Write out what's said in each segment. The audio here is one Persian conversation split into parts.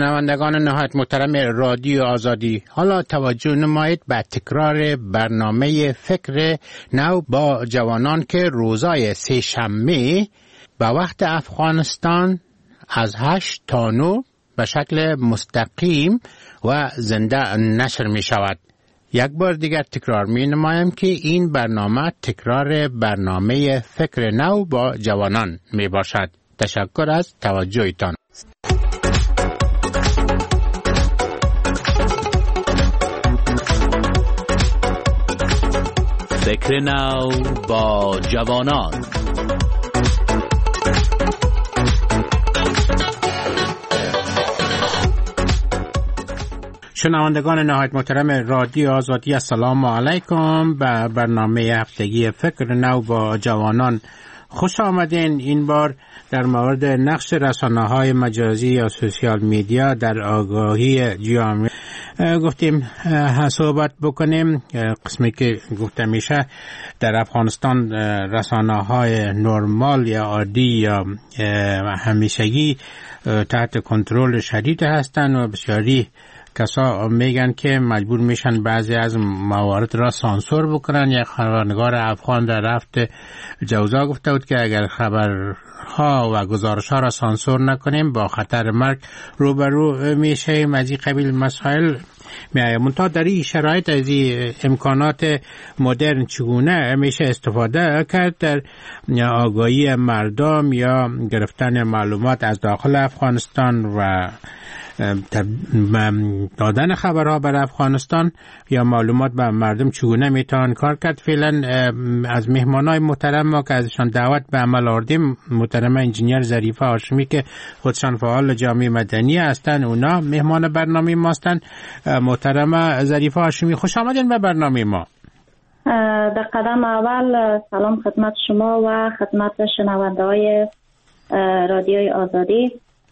شنوندگان نهایت محترم رادیو آزادی، حالا توجه نمایید به تکرار برنامه فکر نو با جوانان که روزای سه شنبه به وقت افغانستان از 8 تا 9 به شکل مستقیم و زنده نشر می شود. یک بار دیگر تکرار می نمایم که این برنامه تکرار برنامه فکر نو با جوانان می باشد. تشکر از توجهتان. فکر نو با جوانان. شنوندگان نهایت محترم رادیو آزادی، السلام علیکم. به برنامه هفتگی فکر نو با جوانان خوش آمدین. این بار در مورد نقش رسانه‌های مجازی یا سوشیال میدیا در آگاهی جامعه گفتیم صحبت بکنیم. قسمی که گفته میشه در افغانستان رسانه‌های نرمال یا عادی یا همیشگی تحت کنترل شدید هستند و بسیاری کسا میگن که مجبور میشن بعضی از موارد را سانسور بکنن. یک خبرنگار افغان در هفته جوزا گفته بود که اگر خبرها و گزارشها را سانسور نکنیم با خطر مرگ روبرو میشه. از این قبیل مسائل میایه. منتها در این شرایط از این امکانات مدرن چگونه میشه استفاده کرد در آگاهی مردم یا گرفتن معلومات از داخل افغانستان و دادن خبرها بر افغانستان یا معلومات به مردم چگونه میتوان کار کرد؟ فعلا از مهمانای محترم ما که ازشان دعوت به عمل آوردیم، محترم انجینیر ظریفه هاشمی که خودشان فعال جامعه مدنی هستند، اونا مهمان برنامه ما هستند. محترم ظریفه هاشمی، خوش آمدین به برنامه ما. در قدم اول سلام خدمت شما و خدمت شنونده های رادیوی آزادی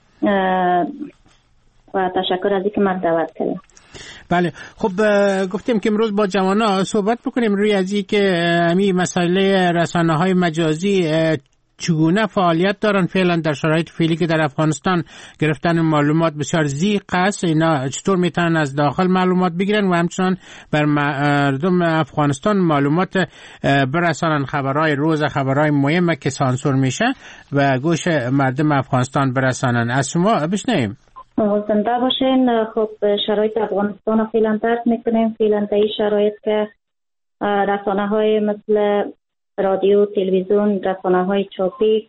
و تشکر از اینکه من دعوت کردم. بله، خب گفتیم که امروز با جوانا صحبت بکنیم روی از این که همین مسئله رسانه‌های مجازی چگونه فعالیت دارن فعلا در شرایط فعلی که در افغانستان گرفتن معلومات بسیار ضیق است. اینا چطور میتونن از داخل معلومات بگیرن و همچنان بر مردم افغانستان معلومات برسانن، خبرهای روز، خبرهای مهمه که سانسور میشه و گوش مردم افغانستان برسانن. از شما بشنویم. زنده باشین. خب شرایط افغانستان فعلا درک میکنیم. فعلا در این شرایط که رسانه های مثل رادیو، تلویزیون، رسانه های چاپی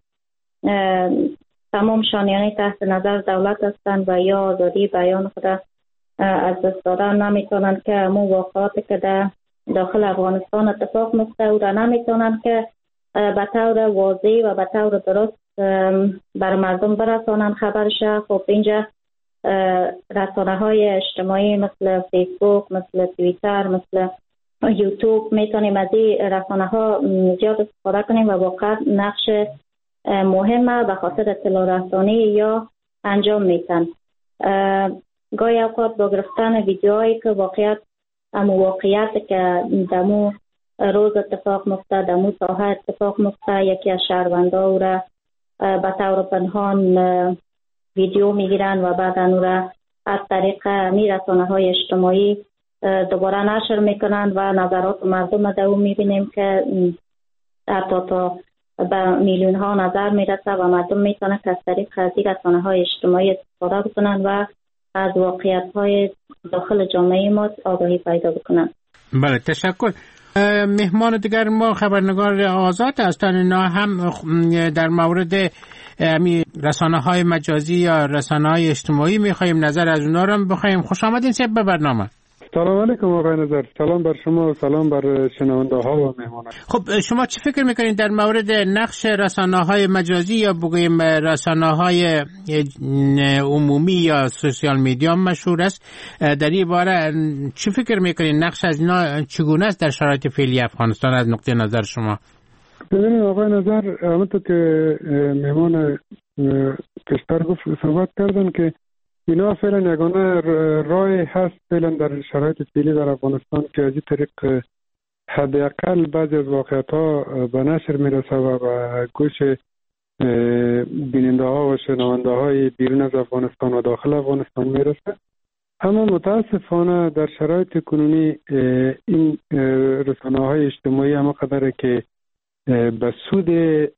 تمام شانیانی تحت نظر دولت هستند و یا آزادی بیان خود از دست دادن نمیتونن که همون واقعاتی که در داخل افغانستان اتفاق میفته او را نمیتونن که به طور واضح و به طور درست بر مردم برسانن خبرش. خب اینجا رسانه های اجتماعی مثل فیسبوک، مثل توییتر، مثل یوتیوب میتونیم از این رسانه ها زیاد استفاده کنیم و واقعا نقش مهمه به خاطر اطلاع رسانی یا انجام میتن. گاهی اوقات با گرفتن ویدیوهایی که واقعیت که دمو روز اتفاق مفته، دمو ساحه اتفاق مفته، یکی از شهروندا او را به طور پنهان ویدیو میگیرن و بعد او را از طریق رسانه های اجتماعی دوباره نشر میکنن و نظرات مردم رو میبینیم که حتی تا به میلیون ها نظر میرسه و مردم میتونن که از طریق رسانه های اجتماعی استفاده بکنن و از واقعیت های داخل جامعه ما آگاهی پیدا بکنن. بله، تشکر. مهمان دیگر ما خبرنگار آزاد هستند. اینا هم در مورد رسانه‌های مجازی یا رسانه‌های اجتماعی می‌خوایم نظر از اونا رو بخوایم. خوش آمدین به برنامه. سلام علیکم آقای نظر. سلام بر شما و سلام بر شنونده ها و مهمانان. خب شما چی فکر میکنید در مورد نقش رسانه‌های مجازی یا بگوییم رسانه‌های عمومی یا سوشیال میدیا مشهور است؟ در این باره چی فکر میکنید؟ نقش از اینا چگونه است در شرایط فعلی افغانستان از نقطه نظر شما؟ ببینید آقای نظر، همونطور که مهمان کشور گفت صحبت کردن که اینا فعلا یگانه راه هست فعلا در شرایط فعلی در افغانستان که از این طریق حداقل بعضی از واقعیت‌ها به نشر میرسه و به گوش بیننده ها و شنونده های بیرون از افغانستان و داخل افغانستان میرسه. اما متاسفانه در شرایط کنونی این رسانه های اجتماعی اما قدره که به سود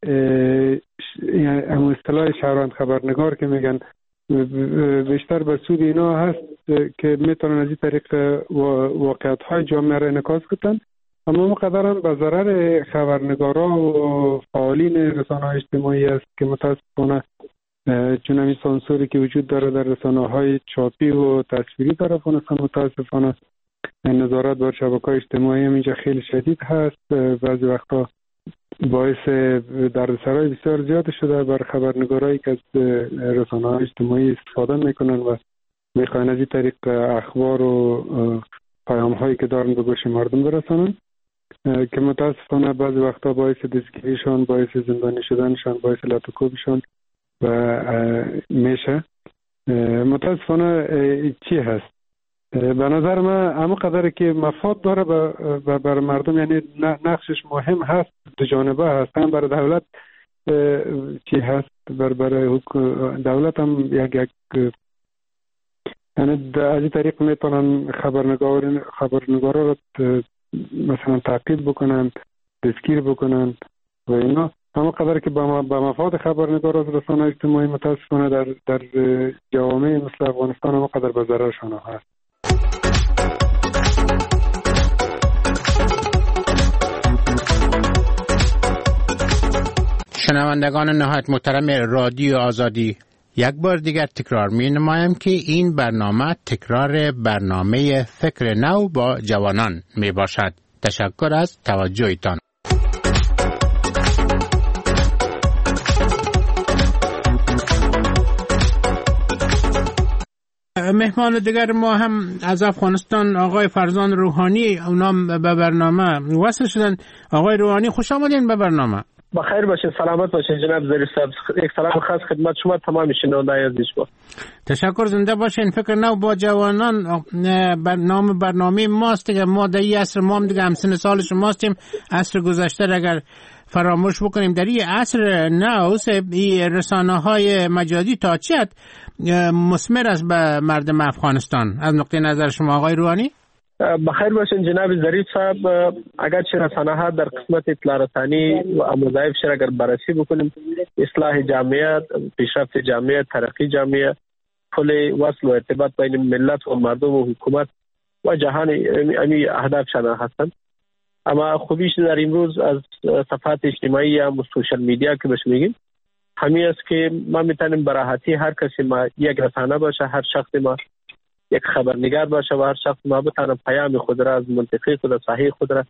یعنی اصطلاح شهروند خبرنگار که میگن بیشتر به سود اینا هست که میتونن از این طریق واقعیت های جامعه را انعکاس کنن، اما مقدر هم به ضرر خبرنگاران و فعالین رسانه های اجتماعی است که متاسفانه چون همین سانسوری که وجود داره در رسانه های چاپی و تصویری در افغانستان متاسفانه نظارت بر شبکه‌های اجتماعی هم اینجا خیلی شدید هست. بعضی وقتا باعث دردسرای بسیار زیاد شده بر خبرنگارایی که از رسانه های اجتماعی استفاده میکنن و میخواین از این طریق اخبار و پیام هایی که دارن به گوش مردم برسانن که متاسفانه بعضی وقتا باعث دستگیریشان، باعث زندانی شدنشان، باعث لطوکوبشان و میشه. متاسفانه چی هست؟ به نظر من اما قدر که مفاد داره بر مردم، یعنی نقشش مهم هست، دو جانبه هست. هم برای دولت چی هست؟ برای دولت هم یک یعنی از این طریق میتونن خبرنگارا رو مثلا تعقیب بکنن، دستگیر بکنن و اینا. اما قدر که با مفاد خبرنگار از رسانه اجتماعی متاسفانه در جوامع مثل افغانستان هم قدر به ضررشان هست. شنوندگان نهایت محترم رادیو آزادی، یک بار دیگر تکرار می نمایم که این برنامه تکرار برنامه فکر نو با جوانان می باشد. تشکر از توجهتان. مهمان دیگر ما هم از افغانستان آقای فرزان روحانی، اونام به برنامه وصل شدن. آقای روحانی خوش آمدین به برنامه. بخیر باشین، سلامت باشین جناب ظریف صاحب. یک سلام خاص خدمت شما تمام شنوندگان عزیز با. تشکر، زنده باشین. فکر نو با جوانان برنامه ماست دیگه. ما در این عصر، ما هم دیگه همسن سال شماستیم. عصر گذشته اگر فراموش بکنیم، در این عصر نو این رسانه های مجازی تا چه حد مثمر است به مردم افغانستان از نقطه نظر شما آقای روحانی؟ بخیر باشین جناب ظریف صاحب. اگر چه رسانه ها در قسمت اطلاع رسانی و وظایفش اگر بررسی بکنیم، اصلاح جامعه، پیشرفت جامعه، ترقی جامعه، پل وصل و ارتباط بین ملت و مردم و حکومت و جهان امی اهدافشان هستند. اما خوبیش در امروز از صفحات اجتماعی یا سوشال میدیا که بهش میگیم همین است که ما میتونیم به راحتی هر کسی ما یک رسانه باشه، هر شخص ما یک خبرنگار باشه و هر شخص ما بتونه پیام خود را از منطقه خود، صحیح خود را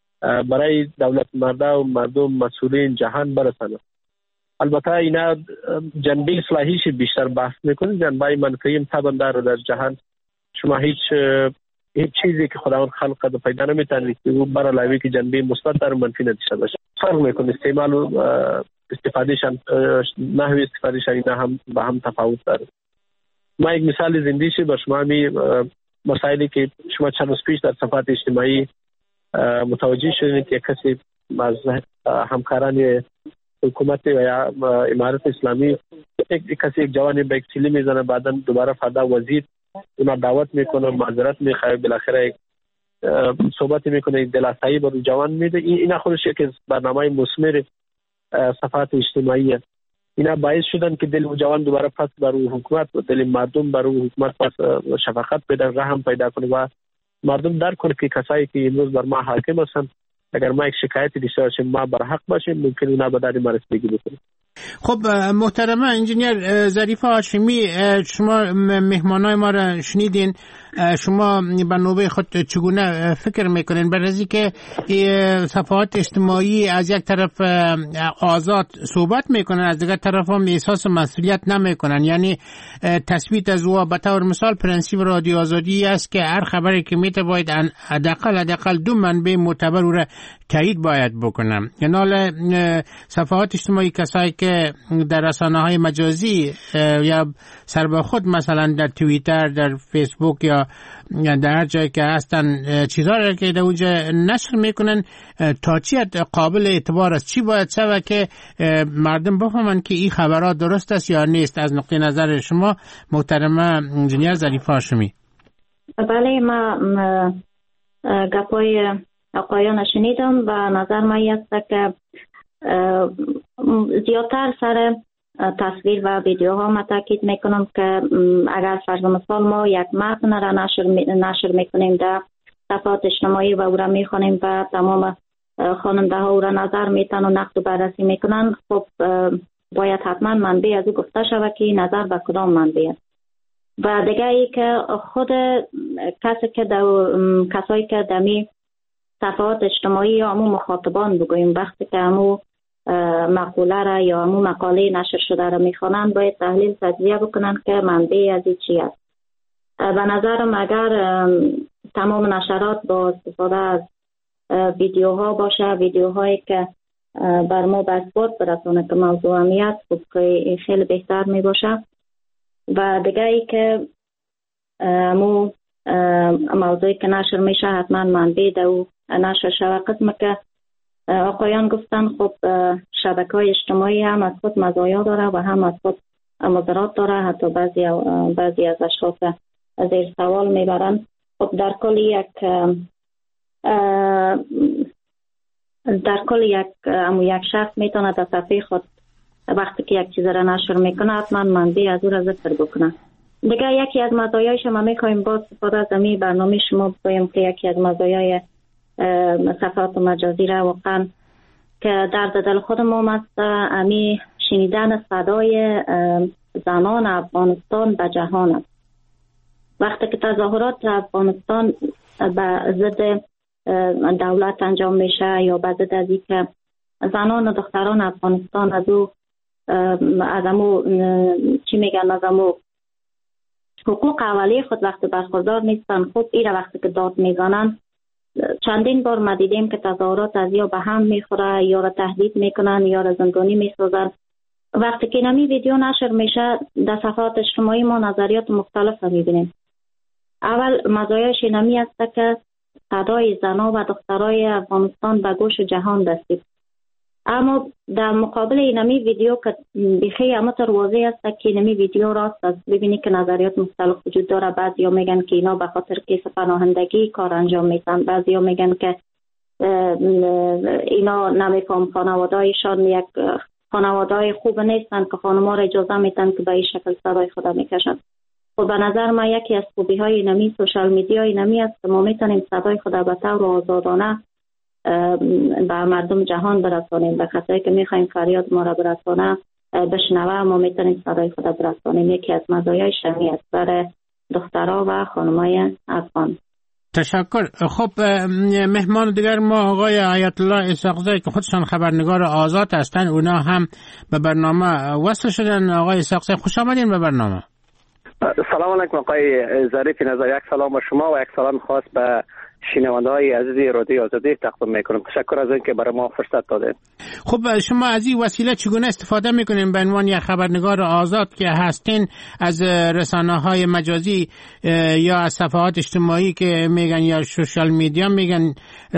برای دولت مردا و مردم مسئولین جهان برسانه. البته اینا جنبه اصلاحیش بیشتر بحث میکنه، جنبه منفی طبعا در جهان شما هیچ چیزی که خداوند خلق کرده پیدا نمیتونه که او بر علاوه که جنبه مثبت در منفی نداشته باشه. فرق میکنه استعمال و استفادهشان، نحوه استفادهشان اینا هم با هم تفاوت داره. ما یک مثال زندگیشی با شما مسائلی که شما چند روز پیش در صفحات اجتماعی متوجه شدید که کسی از همکاران حکومت و یا امارت اسلامی یک جوانی به یک سیلی میزنه، بعدا دوباره فردا وزیر اونا دعوت میکنه، معذرت میخواه، بالاخره صحبت میکنه، دلاسایی بر جوان میده. اینا خودش یک برنامه مثمر صفحات اجتماعی، اینا باعث شدن که دل جوان دوباره پس بر حکومت و دل مردم بر حکومت پس شفقت پیدا، رحم پیدا کنه و مردم درک کنه که کسایی که امروز بر ما حاکم هستن اگر ما یک شکایتی داشته باشیم ما بر حق باشیم، ممکن اونا به داد ما رسیدگی بکنه. خب محترم انجینیر ظریف هاشمی، شما مهمانای ما را شنیدین. شما به نوبه خود چگونه فکر میکنین بر از اینکه صفحات اجتماعی از یک طرف آزاد صحبت میکنن، از دیگر طرف هم احساس مسئولیت نمیکنن؟ یعنی تثبیت از او به طور مثال پرنسیپ رادیو آزادی است که هر خبری که میته باید حداقل دو منبع معتبر او را تایید باید بکنم. یعنی صفحات اجتماعی کسایی که در رسانه‌های مجازی یا سر به خود مثلا در توییتر، در فیسبوک یا در جایی که هستن چیزایی که در اونجا نشر میکنن تا چی قابل اعتبار است؟ چی باید شود که مردم بفهمن که این خبرات درست است یا نیست؟ از نقطه نظر شما محترمه انجینیر ظریفه هاشمی. بله، ما گپای آقایان شنیدم و نظر من است که زیادتر سر تصویر و ویدیوها ما تاکید میکنم که اگر فرض مثال ما یک متن را نشر میکنیم در صفحات اجتماعی و او را میخوانیم و تمام خواننده ها او را نظر میتن و نقد و بررسی میکنن، خب باید حتما منبع از او گفته شود که نظر به کدام منبع است. و دیگه ای که خود کسایی که دمی صفحات اجتماعی یا همون مخاطبان بگوییم وقتی که همون مقوله را یا همون مقاله نشر شده را میخوانند باید تحلیل تجزیه بکنن که منبع از این چی است. به نظرم اگر تمام نشرات با استفاده از ویدیوها باشه، ویدیوهایی که بر ما به اثبات برسونه که موضوع اهمیت، خب خیلی بهتر می باشه. و دیگه ای که موضوعی که نشر میشه حتما منبع در او نشر شود. قسم که آقایان گفتن خب شبکه‌های اجتماعی هم از خود مزایا داره و هم از خود مضرات داره، حتی بعضی از اشخاص زیر سوال میبرن. خب در کل یک شخص میتونه در صفحه خود وقتی که یک چیز را نشر میکنه حتما منبع از او را ذکر بکنه. دیگه یکی از مزایایش ما میخوایم با استفاده از این برنامه شما بگویم که یکی از مزایای صفحات مجازی را واقعا که درد دل خودم است امی شنیدن صدای زنان افغانستان به جهان است. وقتی که تظاهرات افغانستان به ضد دولت انجام میشه یا به ضد از اینکه زنان و دختران افغانستان از امو چی میگن از امو حقوق اولیه خود وقتی برخوردار نیستن، خب ایره وقتی که داد میزنن چندین بار ما دیدیم که تظاهرات از یا به هم میخوره یا را تهدید میکنن یا را زندانی میسازن. وقتی که نمی ویدیو نشر میشه در صفحات اجتماعی ما نظریات مختلف میبینیم. اول مزایاش نمی است که صدای زنان و دخترای افغانستان به گوش جهان رسید، اما در مقابل اینمی ویدیو که بخی همونطور واضح است که اینمی ویدیو راست است. ببینی که نظریات مختلف وجود داره. بعضیا میگن که اینا به خاطر کیس پناهندگی کار انجام میدن، بعضیا میگن که اینا نمیفهم خانوادهایشان یک خانوادهای خوب نیستن که خانم‌ها را اجازه میدن که به این شکل صدای خود میکشن. خب به نظر من یکی از خوبی های اینمی سوشال میدیا اینمی است که ما میتونیم صدای خود به طور آزادانه به مردم جهان برسانیم. به کسایی که میخوایم فریاد ما را برسانه بشنوه ما میتونیم صدای خود برسانیم. یکی از مزایای شمی است برای دخترها و خانمای افغان. تشکر. خب مهمان دیگر ما آقای آیت الله اسحاقزی که خودشان خبرنگار آزاد هستند، اونا هم به برنامه وصل شدن. آقای اسحاقزی خوش آمدین به برنامه. سلام علیکم آقای ظریف نظر. یک سلام به شما و یک سلام خاص به شنونده های عزیز رادیو آزادی تقدیم میکنم. تشکر از اینکه برای ما فرصت دادید. خب شما از این وسیله چگونه استفاده میکنین به عنوان یک خبرنگار آزاد که هستین از رسانه‌های مجازی یا از صفحات اجتماعی که میگن یا سوشال میدیا میگن،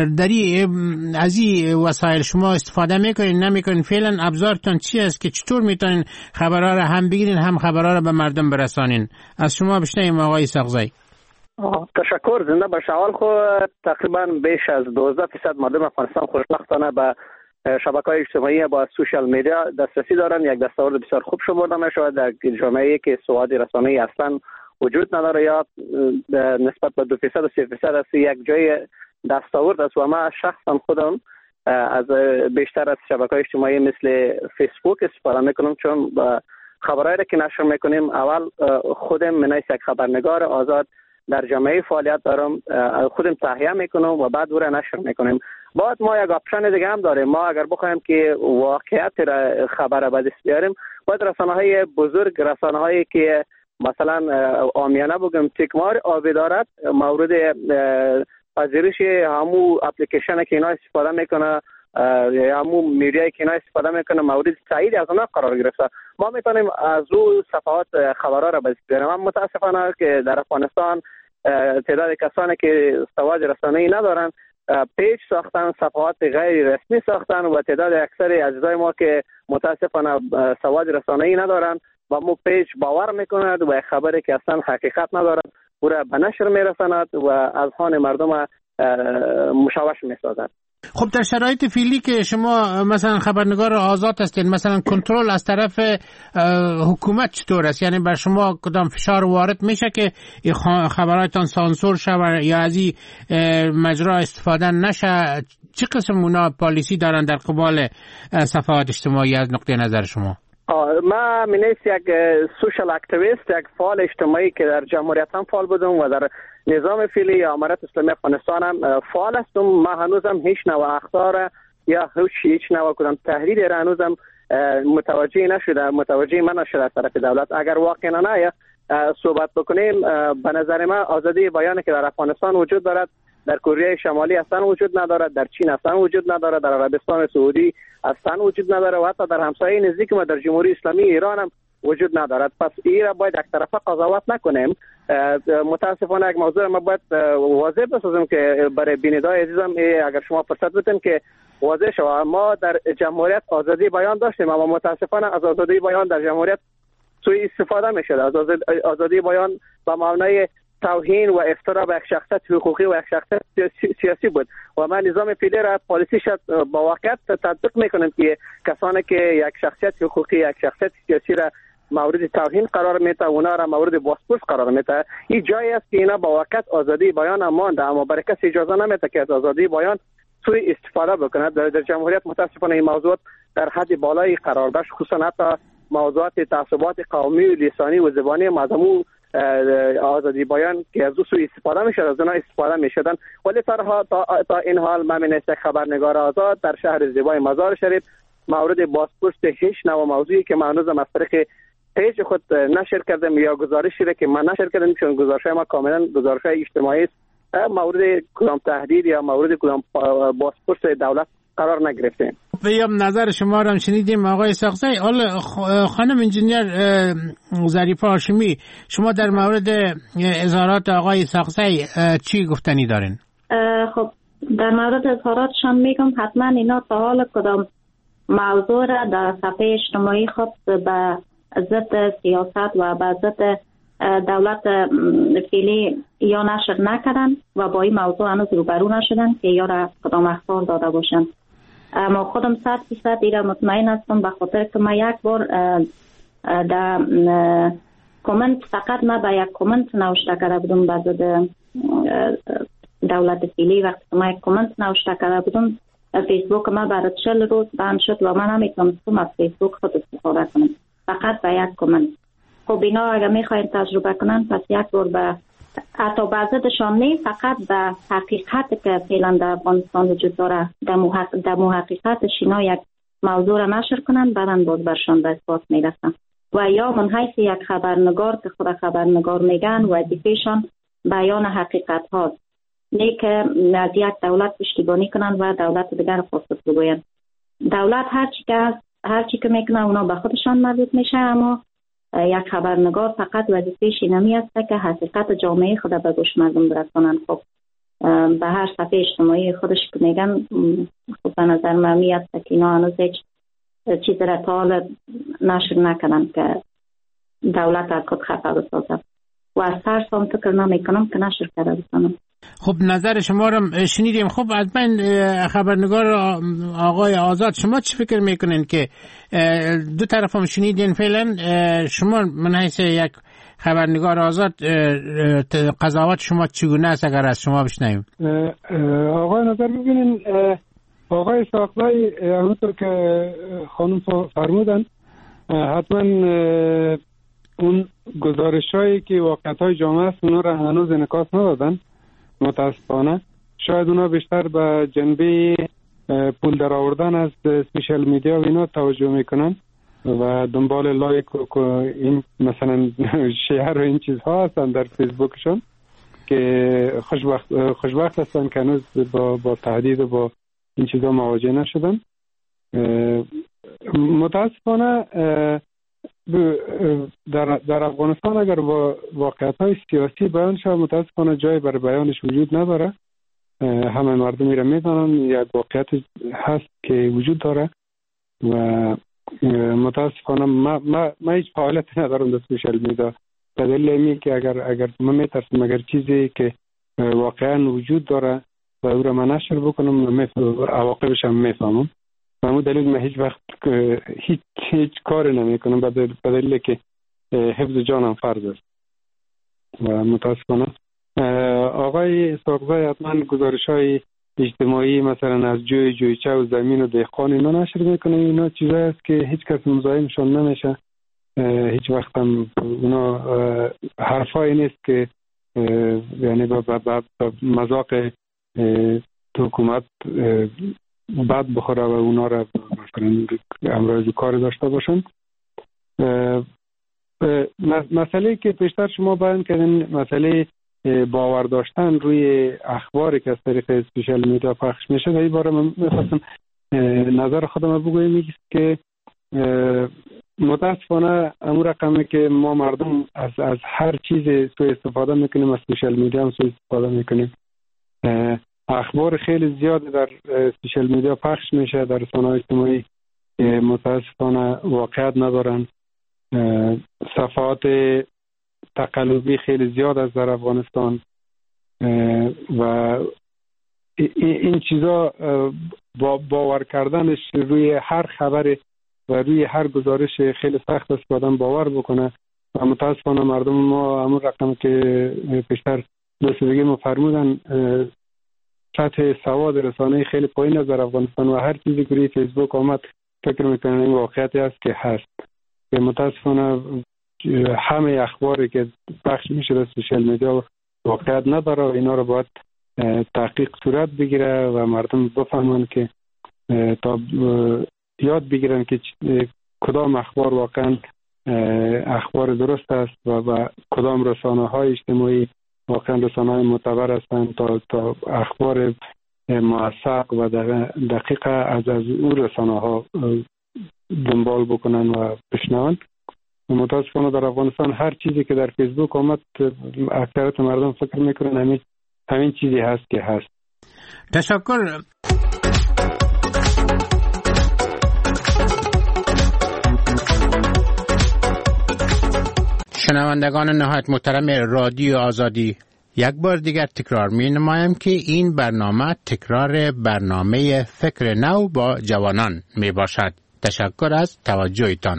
از این وسایل شما استفاده میکنین نمیکنین؟ فعلا ابزارتون چی است که چطور میتونین خبرها را هم بگیرین هم خبرها را به مردم برسانین؟ از شما بشنویم آقای اسحاقزی. تشکر. زنده باشه. اول خو تقریبا بیش از 12% مردم افغانستان خوشبختانه به شبکه‌های اجتماعی با سوشال میدیا دسترسی دارند. یک دستاورد بسیار خوب شمرده میشود در جامعه‌ای که سواد رسانه‌ای اصلا وجود نداره یا نسبت به 2% و 3% است. یک جای دستاورد است و من شخصا خودم از بیشتر از شبکه‌های اجتماعی مثل فیسبوک استفاده میکنم، چون خبرهایی که نشر میکنیم اول خودم منیس یک خبرنگار آزاد در جامعه فعالیت دارم، خودم تهیه میکنم و بعد او را نشر میکنیم. بعد ما یک آپشن دیگه هم داریم. ما اگر بخوایم که واقعیت را خبر به دست بیاریم، باید رسانه‌های بزرگ، رسانه‌هایی که مثلا عامیانه بگم تکمار آبی دارد، مورد پذیرش همو اپلیکیشن که اینا استفاده میکنه یا همو میډیای که اینا استفاده میکنه مورد تایید از اونها قرار گرفته، ما میتونیم از او صفحات خبرها را به دست بیاریم. متاسفانه که در افغانستان تعداد کسانی که سواد رسانه‌ای ندارن پیج ساختن، صفحات غیر رسمی ساختن و تعداد اکثر عزیزای ما که متاسفانه سواد رسانه‌ای ندارن و مو پیج باور میکند و خبری که اصلا حقیقت ندارد او را به نشر میرساند و اذهان مردم مشوش میسازد. خب در شرایط فعلی که شما مثلا خبرنگار آزاد هستین، مثلا کنترل از طرف حکومت چطور است؟ یعنی بر شما کدام فشار وارد میشه که خبراتتان سانسور شود یا از این مجرا استفاده نشه؟ چه قسم اونا پالیسی دارن در قبال صفحات اجتماعی از نقطه نظر شما؟ ما منیست یک سوشال اکتیویست، یک فعال اجتماعی که در جمهوریت هم فعال بودم و در نظام فعلی امارت اسلامی افغانستان هم فعال هستم. ما هنوزم هیچ نوع اخطار یا هیچ نوع کدام تهدید را هنوزم متوجه من نشده از طرف دولت. اگر واقعا نه صحبت بکنیم، به نظر من آزادی بیان که در افغانستان وجود دارد در کره شمالی اصلا وجود ندارد، در چین اصلا وجود ندارد، در عربستان سعودی اصلا وجود ندارد و حتی در همسایه نزدیک ما در جمهوری اسلامی ایران هم وجود ندارد. پس این را باید یک طرفه قضاوت نکنیم. متاسفانه یک موضوع ما باید واضح بسازیم که برای بینندگان عزیزم اگر شما فرصت بدین که واضح شود. ما در جمهوریت آزادی بیان داشتیم اما متاسفانه از آزادی بیان در جمهوریت سوء استفاده میشد. آزادی بیان با معنای توهین و افترا به یک شخصیت حقوقی و یک شخصیت سیاسی بود و ما نظام فعلی را پالیسی شد با واقعیت تطبیق میکنیم که کسانی که یک شخصیت حقوقی یک شخصیت سیاسی را مورد توهین قرار میده اونا را مورد بازپرس قرار میده. این جایی است که اینا با واقعیت آزادی بیان مانده اما برای کسی اجازه نمیده که از آزادی بیان سوء استفاده بکنه. در جمهوریت متاسفانه این موضوعات در حد بالایی قرار داشت، خصوصا حتی موضوعات تعصبات قومی و لسانی و زبانی مضمون آزادی بیان که از سوء استفاده میشد، از اونها استفاده میشدن. ولی تا این حال ما می‌نست خبرنگار آزاد در شهر زیبای مزار شریف مورد بازپرس هیچ نوع موضوعی که ما هنوزم از طریق پیج خود نشر کردم یا گزارشی را که ما نشر کردم چون گزارش‌های ما کاملا گزارش‌های اجتماعی است، مورد کدام تهدید یا مورد کدام بازپرس دولت قرار نگرفتیم. بیام نظر شما را شنیدیم آقای ساقزی. حالا خانم انجینیر ظریفه هاشمی، شما در مورد اظهارات آقای ساقزی چی گفتنی دارین؟ خب در مورد اظهاراتشان میگم حتما اینا تا حال کدام موضوع را در صفحه اجتماعی خود به ضد سیاست و به ضد دولت فعلی یا نشر نکردن و با این موضوع هنوز روبرو نشدن که یا را کدام اخبار داده باشن. اما خودم 100% ایره مطمئن هستم به خاطر که ما یک بار در کامنت فقط ما به یک کامنت نوشته کرده بودم به ضد دولت فعلی. وقتی ما یک کامنت نوشته کرده بودم فیسبوک ما برای 40 روز بند شد و من نمیتونستم از فیسبوک خود استفاده کنم فقط به یک کامنت. خب اینا اگر میخواین تجربه کنن پس یک بار به حتی بعضدشان نه فقط به حقیقت که فعلا در افغانستان وجود داره در محققتش اینا یک موضوع را نشر کنن بعدن باز برشان به اثبات میرسن و یا من حیث یک خبرنگار که خود خبرنگار میگن وظیفه‌شان بیان حقیقت هاست، نه که از یک دولت پشتیبانی کنن و دولت دیگر خواست بگوین. دولت هرچی که میکنه اونا به خودشان مربوط میشه اما یک خبرنگار فقط وظیفه‌ش اینمی است که حقیقت جامعه خود به گوش مردم برسانن. خب به هر صفحه اجتماعی خودش که میگن خب به نظر من میاد که اینا هنوز هیچ چیز را تا حال نشر نکنن که دولت از خود خفه بسازد و از ترس هم فکر نمیکنم که نشر کرده بسانم. خب نظر شما رو شنیدیم. خب از من خبرنگار آقای آزاد شما چی فکر میکنین که دو طرف هم شنیدین فعلا شما من حیث یک خبرنگار آزاد قضاوت شما چگونه است اگر از شما بشنویم؟ آقای نظر ببینین آقای ساقزی همونطور که خانم فرمودن حتما اون گزارش‌هایی که واقعیت‌های جامعه است اونا را هنوز انعکاس ندادن متاسفانه. شاید اونا بیشتر به جنبه پول در آوردن از سوشال میدیا و اینا توجه میکنن و دنبال لایک و این مثلا شیر و این چیزها هستن در فیسبوکشون که خوشبخت هستن که هنوز با تهدید و با این چیزها مواجه نشدن. متاسفانه در افغانستان اگر واقعیت‌های سیاسی بیان شود متاسفانه جای برای بیانش وجود نداره. همه مردمی را میدانن یک واقعیت هست که وجود داره و متاسفانه ما هیچ فعالیتی ندارم در سوشال میدیا به دلیل اینکه که اگر من میترسم اگر چیزی که واقعا وجود داره و او را من نشر بکنم عواقبش هم میفهمم. و همون دلیل من هیچ وقت هیچ کاری نمیکنم به دلیل که حفظ جانم فرض است. و متاسفانه آقای ساقزای حتما گزارش‌های اجتماعی مثلا از جویچه و زمین و دهقان اینا نشر میکنه. اینا چیزایی است که هیچ کس مزاحمشون نمیشه. هیچ وقت هم اونا حرفایی نیست که یعنی با مذاق حکومت بد بخوره و اونا را مثلا امراض کار داشته باشن. مسئله که پیشتر شما بیان کردین مسئله باور داشتن روی اخباری که از طریق سوشال میدیا پخش میشه، در این باره من میخواستم نظر خودم بگویم که متاسفانه امور رقمی که ما مردم از هر چیز سوء استفاده میکنیم، از سوشال میدیا هم سوء استفاده میکنیم. اخبار خیلی زیاد در سوشال میدیا پخش میشه در رسانه‌های اجتماعی متاسفانه واقعیت ندارن. صفحات تقلبی خیلی زیاد از در افغانستان و این چیزا باور کردنش روی هر خبر و روی هر گزارش خیلی سخت است که آدم باور بکنه. و متاسفانه مردم ما همون رقم که پیشتر دوستگی ما فرمودن سطح سواد رسانه خیلی پایین است در افغانستان و هر چیزی که روی فیسبوک آمد فکر میکنن این واقعیتی است که هست. که متاسفانه همه اخباری که پخش میشه در سوشال میدیا واقعیت نداره و اینا رو باید تحقیق صورت بگیره و مردم بفهمن که تا یاد بگیرن که کدام اخبار واقعا اخبار درست است و کدام رسانه های اجتماعی واقعا رسانه های معتبر هستند تا اخبار موثق و دقیق از اون رسانه ها دنبال بکنن و بشنون. متاسفانه در افغانستان هر چیزی که در فیسبوک آمد اکثریت مردم فکر میکنن همین چیزی هست که هست. تشکر. شنوندگان نهایت محترم رادیو آزادی، یک بار دیگر تکرار می نمایم که این برنامه تکرار برنامه فکر نو با جوانان می باشد. تشکر از توجهتان.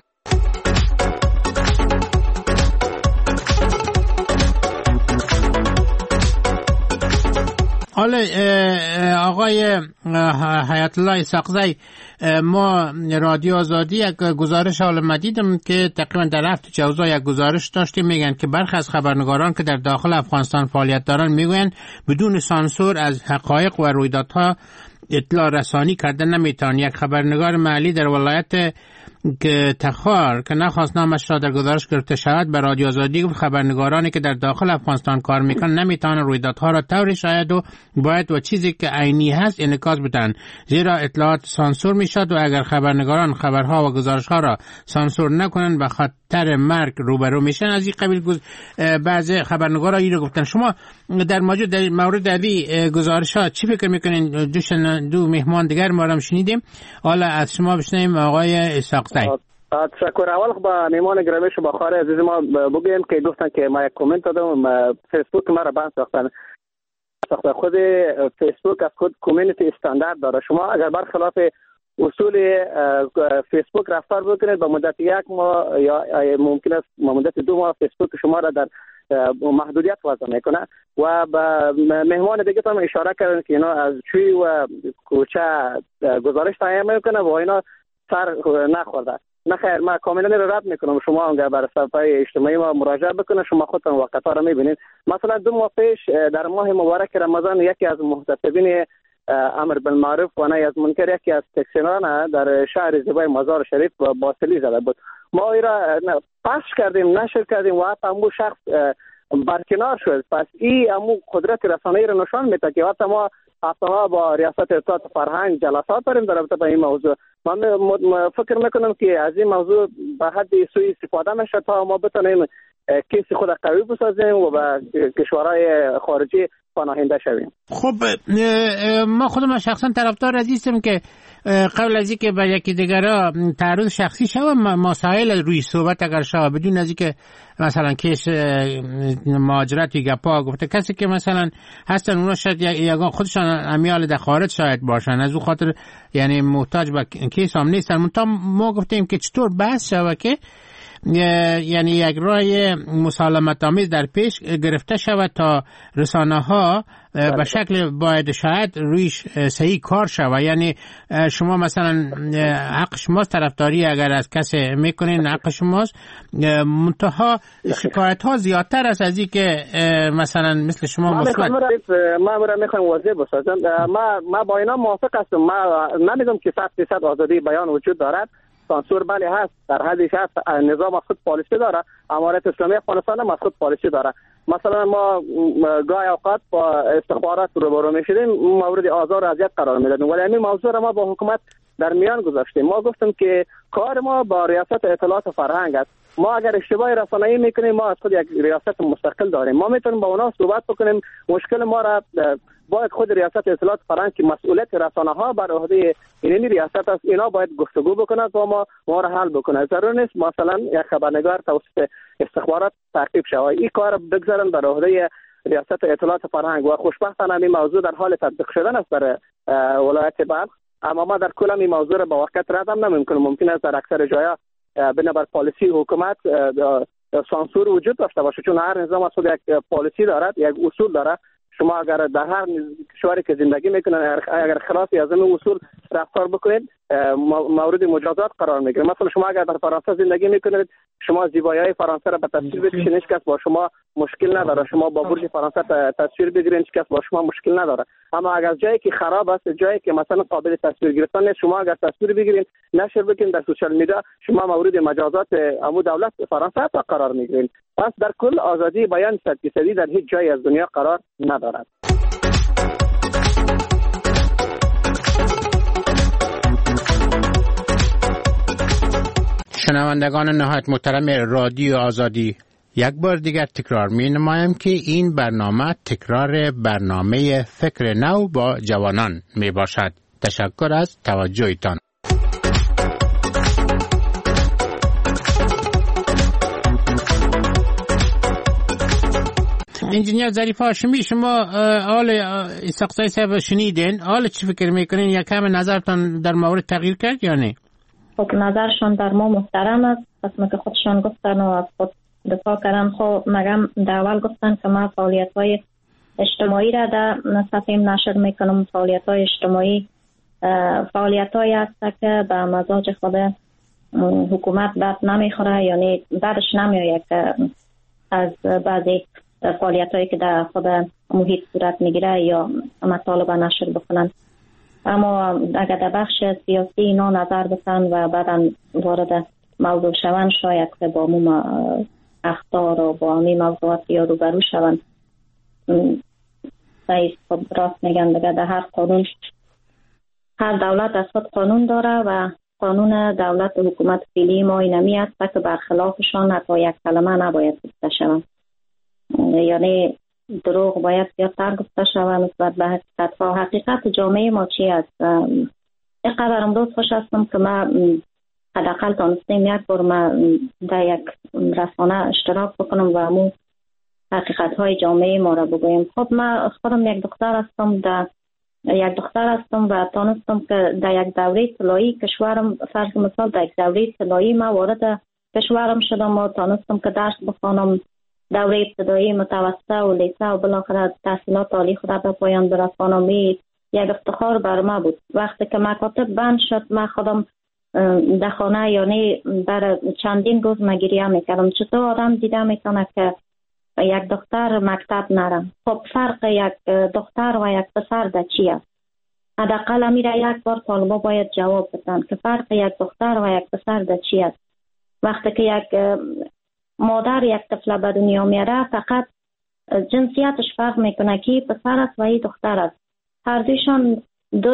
حالا آقای حیات الله ساقزی، ما رادیو آزادی یک گزارش حالا دیدم که تقریبا در هفته جوزا یک گزارش داشتیم، میگن که برخی از خبرنگاران که در داخل افغانستان فعالیت دارن میگوین بدون سانسور از حقایق و رویدادها اطلاع رسانی کردن نمیتوان. یک خبرنگار محلی در ولایت که تخار که نخواست نامش را در گزارش گرفته شود به رادیو آزادی گفت خبرنگارانی که در داخل افغانستان کار میکنن نمیتوانند رویدادها را طوری شاید و باید و چیزی که عینی هست انعکاس بدن، زیرا اطلاعات سانسور میشد و اگر خبرنگاران خبرها و گزارشها را سانسور نکنند به خطر مرگ روبرو میشن. از این قبیل بعضی خبرنگارا این رو گفتن. شما در مورد این گزارش‌ها چی فکر میکنین؟ دو مهمان دیگر ما را شنیدیم، حالا از شما بشنویم آقای ساقزی. تشکر. اول با مهمان گرامی شما بخاری عزیز ما بگویم که گفتن که ما یک کامنت دادم فیسبوک ما را بند ساختن. خود فیسبوک از خود کمیونیتی استاندارد داره. شما اگر برخلاف اصول فیسبوک رفتار بکنید با مدت یک ماه یا ممکن است مدت 2 ماه فیسبوک شما را در محدودیت وضع میکنه. و به مهمان دیگه هم اشاره کردن که اینا از چوی و کوچه گزارش تهیه میکنه و اینا سر نخورده. نه خیر، ما کاملا رو رد میکنم. شما اگر بر صفحه اجتماعی ما مراجعه بکنید شما خودتون واقعا رو میبینید. مثلا 2 ماه پیش در ماه مبارک رمضان یکی از محتسبین امر بالمعروف و نهی از منکر یکی از تکسینان در شهر زیبای مزار شریف باطلی زده بود. ما این را پخش کردیم، نشر کردیم و حتی امو شخص برکنار شد. پس این امو قدرت رسانه‌ای را نشان میده که حتی ما با ریاست اطلاعات فرهنگ جلسات داریم در رابطه با این موضوع من فکر میکنم که از این موضوع به حد سوء استفاده میشه تا ما بتونیم کیس خود قوی بسازیم و به کشورهای خارجی پناهنده شویم. خب ما خودم شخصا طرفدار عزیزم که قبل از اینکه به یکی دیگرها تعرض شخصی شود مسائل روی صحبت اگر شود بدون از اینکه مثلا کیس مهاجرت یا گپا گفته کسی که مثلا هستن اونا شاید یگان خودشان امیال در خارج شاید باشن از اون خاطر یعنی محتاج به کیس هم نیستن. ما گفتیم که چطور بحث شود که یعنی یک راه مسالمت آمیز در پیش گرفته شود تا رسانه ها به شکل باید شاید رویش صحیح کار شود. یعنی شما مثلا حق شماست طرفداری اگر از کسی میکنین حق شماست، منتها شکایت ها زیادتر است از این که مثلا مثل شما مثبت. ما میخوایم واضح بسازم، ما با اینا موافق هستم. ما نمیگم که 100% آزادی بیان وجود دارد، سانسور بله هست، در حدی هست، نظام خود پالیسی داره، امارت اسلامی افغانستان هم خود پالیسی داره. مثلا ما گاهی اوقات با استخبارات روبرو میشدیم مورد آزار و اذیت قرار میدادیم، ولی این موضوع را ما با حکومت در میان گذاشتیم. ما گفتیم که کار ما با ریاست اطلاعات و فرهنگ است. ما اگر اشتباه رسانه‌ای میکنیم ما از خود یک ریاست مستقل داریم، ما میتونیم با اونا صحبت بکنیم. مشکل ما را باید خود ریاست اطلاعات فرهنگ که مسئولیت رسانه ها بر عهده این ریاست است، اینا باید گفتگو بکنند و ما را حل بکنند. ضرور نیست مثلا یک خبرنگار توسط استخبارات تعقیب شود. این کار بگذارن بر عهده ریاست اطلاعات فرهنگ و خوشبختانه این موضوع در حال تطبیق شدن است در ولایت بلخ. اما ما در کل این موضوع را با وقت رد هم نمی‌کنیم. ممکن است در اکثر جاها بنابر پالیسی حکومت سانسور وجود داشته باشه، چون هر نظام از خود یک پالیسی دارد، یک اصول دارد. شما اگر در هر کشوری که زندگی میکنن اگر خلاف از این اصول رفتار بکنید مورد مجازات قرار میگیرید. مثلا شما اگر در فرانسه زندگی میکنید، شما زیبایی‌های فرانسه را به تصویر بکشید، هیچ کس با شما مشکل نداره. شما با برج فرانسه تصویر بگیرید، هیچ کس با شما مشکل نداره. اما اگر جایی که خراب است، جایی که مثلا قابل تصویر گرفتن نیست، شما اگر تصویر بگیرید نشر بکنید در سوشال میدیا، شما مورد مجازات امو دولت فرانسه قرار میگیرید. پس در کل آزادی بیان 100% در هیچ جایی از دنیا قرار ندارد. شنوندگان نهایت محترم رادیو آزادی، یک بار دیگر تکرار می نمایم که این برنامه تکرار برنامه فکر نو با جوانان می باشد. تشکر از توجهتان. انجینیر ظریف هاشمی، شما آل سقسای صاحب شنیدین، آل چی فکر میکنین؟ یک کم نظرتان در مورد تغییر کرد یا نه؟ خب نظرشان در ما محترم است، قسمه که خودشان گفتن و از خود دفاع کردن. خب مگم در اول گفتن که ما فعالیت‌های اجتماعی را در صفحه نشر میکنم. فعالیت‌های اجتماعی فعالیت‌هایی است که به مزاج خود حکومت بد نمیخوره، یعنی بعدش نمیآید که از بعضی فعالیت‌هایی که در خود محیط صورت میگیره یا مطالب نشر بکنن. اما اگر در بخش سیاسی اینا نظر بسن و بعدا وارد موضوع شون، شاید که با مو اخطار و با همی موضوعات یا روبرو شون. سعید خب راست میگن دیگه، در هر قانون، هر دولت از خود قانون داره و قانون دولت و حکومت فعلی ما اینمی است که برخلافشان حتی یک کلمه نباید گفته شود. یعنی دروغ باید زیادتر گفته شود نسبت به حقیقت. و حقیقت جامعه ما چی است؟ اینقدر امروز خوش هستم که ما حداقل تانستیم یک بار ما در یک رسانه اشتراک بکنم و امو حقیقت های جامعه ما را بگویم. خب ما خودم یک دختر هستم و تانستم که در یک دوره طلایی کشورم، فرض مثال در یک دوره طلایی ما وارد کشورم شدم و تانستم که درس بخوانم، دوره ابتدایی، متوسطه و لیسه و بالاخره تحصیلات عالی خود به پایان برسانم. یک افتخار بر ما بود. وقتی که مکاتب بند شد ما خودم در خانه یعنی در چندین روز گریه میکردم. چطور آدم دیده میکنه که یک دختر مکتب نره؟ خب فرق یک دختر و یک پسر در چی است؟ حداقل امیره یک بار طالبا باید جواب بدن که فرق یک دختر و یک پسر در چی است. وقتی که یک مادر یک طفل به دنیا میاره فقط جنسیتش فرق میکنه که پسر است و این دختر است. هر دویشان دو دست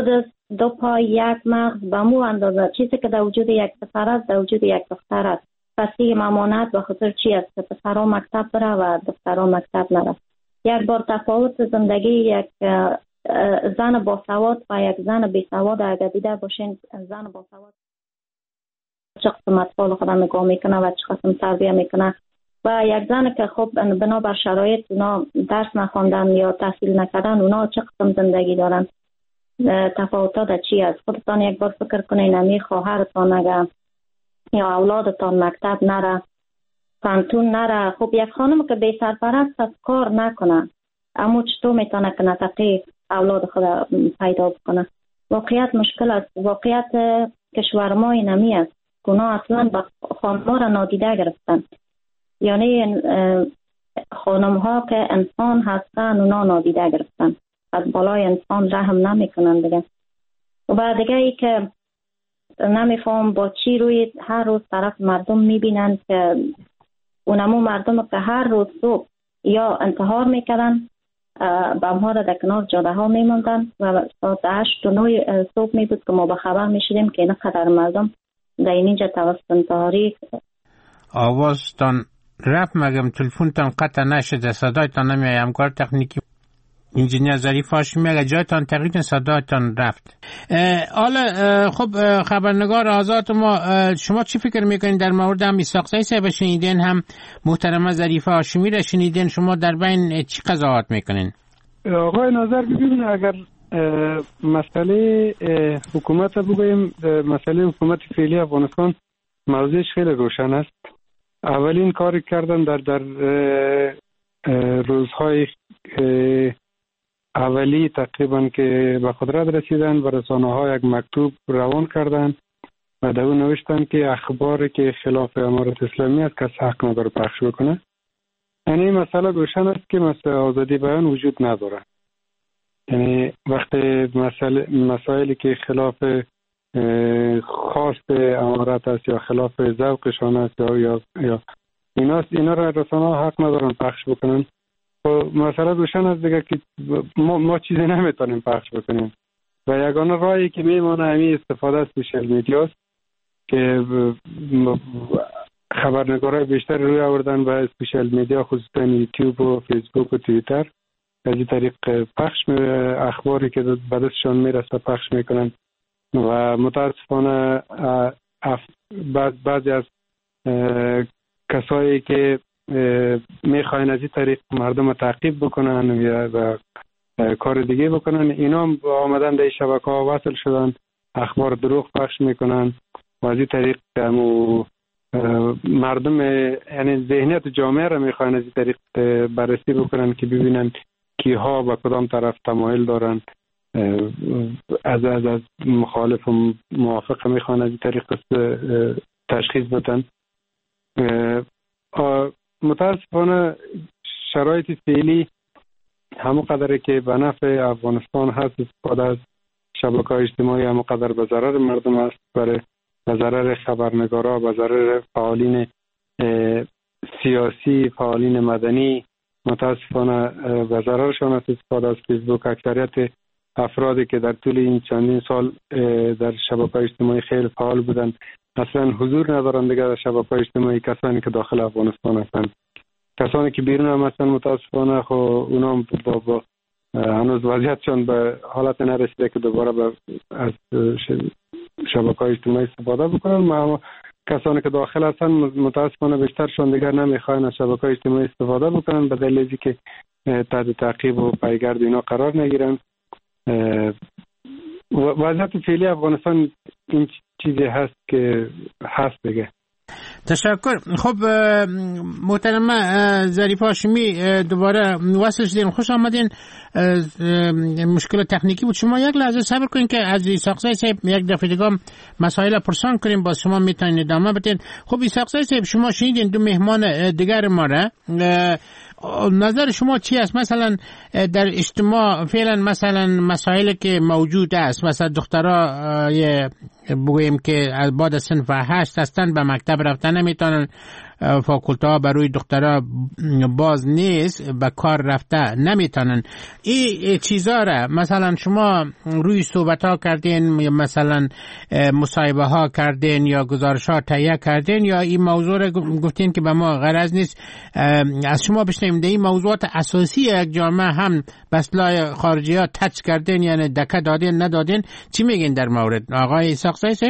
2 پای 1 مغز به مو اندازه چیزی که در وجود یک پسر است در وجود یک دختر است. پس این ممانعت به خاطر چی است که پسرها مکتب بره و دخترها مکتب نره. یک بار تفاوت زندگی یک زن باسواد و یک زن بیسواد اگر دیده باشین، زن باسواد چه قسم اطفال خود نگاه میکنه و چه قسم تربیه میکنه و یک زن که خب بنابر شرایط اونا درس نخواندن یا تحصیل نکردن اونا چه قسم زندگی دارن. تفاوتات چی است؟ خودتان یک بار فکر کنین. امی خواهرتان اگر یا اولادتان مکتب نره، پانتون نره، خب یک خانم که بی سرپرست است کار نکنه، اما چطور میتونه که نفقه اولاد خود پیدا بکنه؟ واقعیت مشکل است. واقعیت کشور ما اینمی است که اونا اصلا خانم‌ها را نادیده گرفتن. یعنی خانم ها که انسان هستن اونا نادیده گرفتن، از بالای انسان رحم نمی کنن دیگه. و بعد دیگه ای که نمیفهم با چی روی هر روز طرف مردم میبینن که اونمو مردم که هر روز صبح یا انتحار میکردن، بم ها را در کنار جاده ها میموندن و ساعت 8 و 9 صبح می بود که ما به خبر میشدیم که اینقدر مردم در اینجا توسط انتحاری. آوازتان رفت مگم تلفنتان قطع نشده، صدایتان نمیاد. همکار تکنیکی انجینیر ظریف هاشمی اگر جایتان تغییر صدایتان رفت. حالا خب خبرنگار آزاد ما، شما چی فکر میکنین در مورد هم اسحاق زی صاحب شنیدین، هم محترمه ظریف هاشمی را شنیدین، شما در بین چی قضاوت میکنین؟ آقای ناظر ببینید، اگر مسئله حکومت بگویم، مسئله حکومت فعلی افغانستان موضوعش خیلی روشن است. اولین کاری کردن در روزهای اولی تقریبا که به قدرت رسیدن و رسانه ها یک مکتوب روان کردن و در اون نوشتن که اخباری که خلاف امارت اسلامی است کسی حق نداره پخش بکنه. یعنی مسئله روشن است که مسئله آزادی بیان وجود نداره. یعنی وقتی مسائلی که خلاف خواست امارت است یا خلاف ذوقشان است یا اینا را رسانه ها حق ندارن پخش بکنن. مسئله روشن است دیگه که ما چیزی نمیتونیم پخش بکنیم و یگانه راهی که میمونه همین استفاده از سوشال میدیاست که خبرنگارای بیشتر روی آوردن و سوشال میدیا، خصوصا یوتیوب و فیسبوک و توییتر، از این طریق پخش اخباری که به دستشان میرسه پخش میکنن و متاسفانه بعضی از کسایی که میخواین از این طریق مردم تعقیب بکنن و کار دیگه بکنن، اینا آمدن در شبکه ها وصل شدن، اخبار دروغ پخش میکنن و از این طریق مردم، یعنی ذهنیت جامعه را میخواین از این طریق بررسی بکنن که ببینن کیها به کدام طرف تمایل دارن، از مخالف و موافق میخوان از این طریق تشخیص بدن. متاسفانه شرایط فعلی همون قدری که به نفع افغانستان هست، استفاده از شبکه‌های اجتماعی همون قدر به ضرر مردم است، به ضرر خبرنگارا، به ضرر فعالین سیاسی، فعالین مدنی. متاسفانه به ضررشان است استفاده از فیسبوک. اکثریت افرادی که در طول این چندین سال در شبکه‌های اجتماعی خیلی فعال بودند اصلا حضور ندارند دیگه در شبکه‌های اجتماعی. کسانی که داخل افغانستان هستند، کسانی که بیرون هم هستند، متاسفانه خب اونا با هنوز وضعیتشان به حالت نرسیده که دوباره از شبکه‌های اجتماعی استفاده بکنن. اما کسانی که داخل هستند متاسفانه بیشترشون دیگر نمیخواین از شبکه‌های اجتماعی استفاده بکنن به دلیل اینکه تحت تعقیب و پیگرد اینا قرار نگیرن. وضعیت فعلی افغانستان این چیزی هست که هست دیگه. تشکر. خب محترمه ظریف هاشمی دوباره وصل شدین، خوش آمدین. مشکل تکنیکی بود، شما یک لحظه صبر کنین که از اسحاق زی صاحب یک دفعه دیگه مسائل پرسان کنیم، باز شما میتونید ادامه بدین. خب اسحاق زی صاحب، شما شنیدین دو مهمان دیگر ما را، نظر شما چی است؟ مثلا در اجتماع فعلا مثلا مسائلی که موجود است، مثلا دخترها بگوییم که از بعد صنف 8 هستن به مکتب رفتن نمیتونن، فاکولته ها برای دخترها باز نیست، به کار رفته نمیتونن. این چیزا را مثلا شما روی صحبت ها کردین یا مثلا مصاحبه ها کردین یا گزارش ها تهیه کردین یا این موضوع را گفتین که به ما غرض نیست از شما بشنویم این موضوعات اساسی یک جامعه هم بسلای خارجی ها تچ کردین یعنی دکه دادین ندادین؟ چی میگین در مورد آقای اسحاق صاحب؟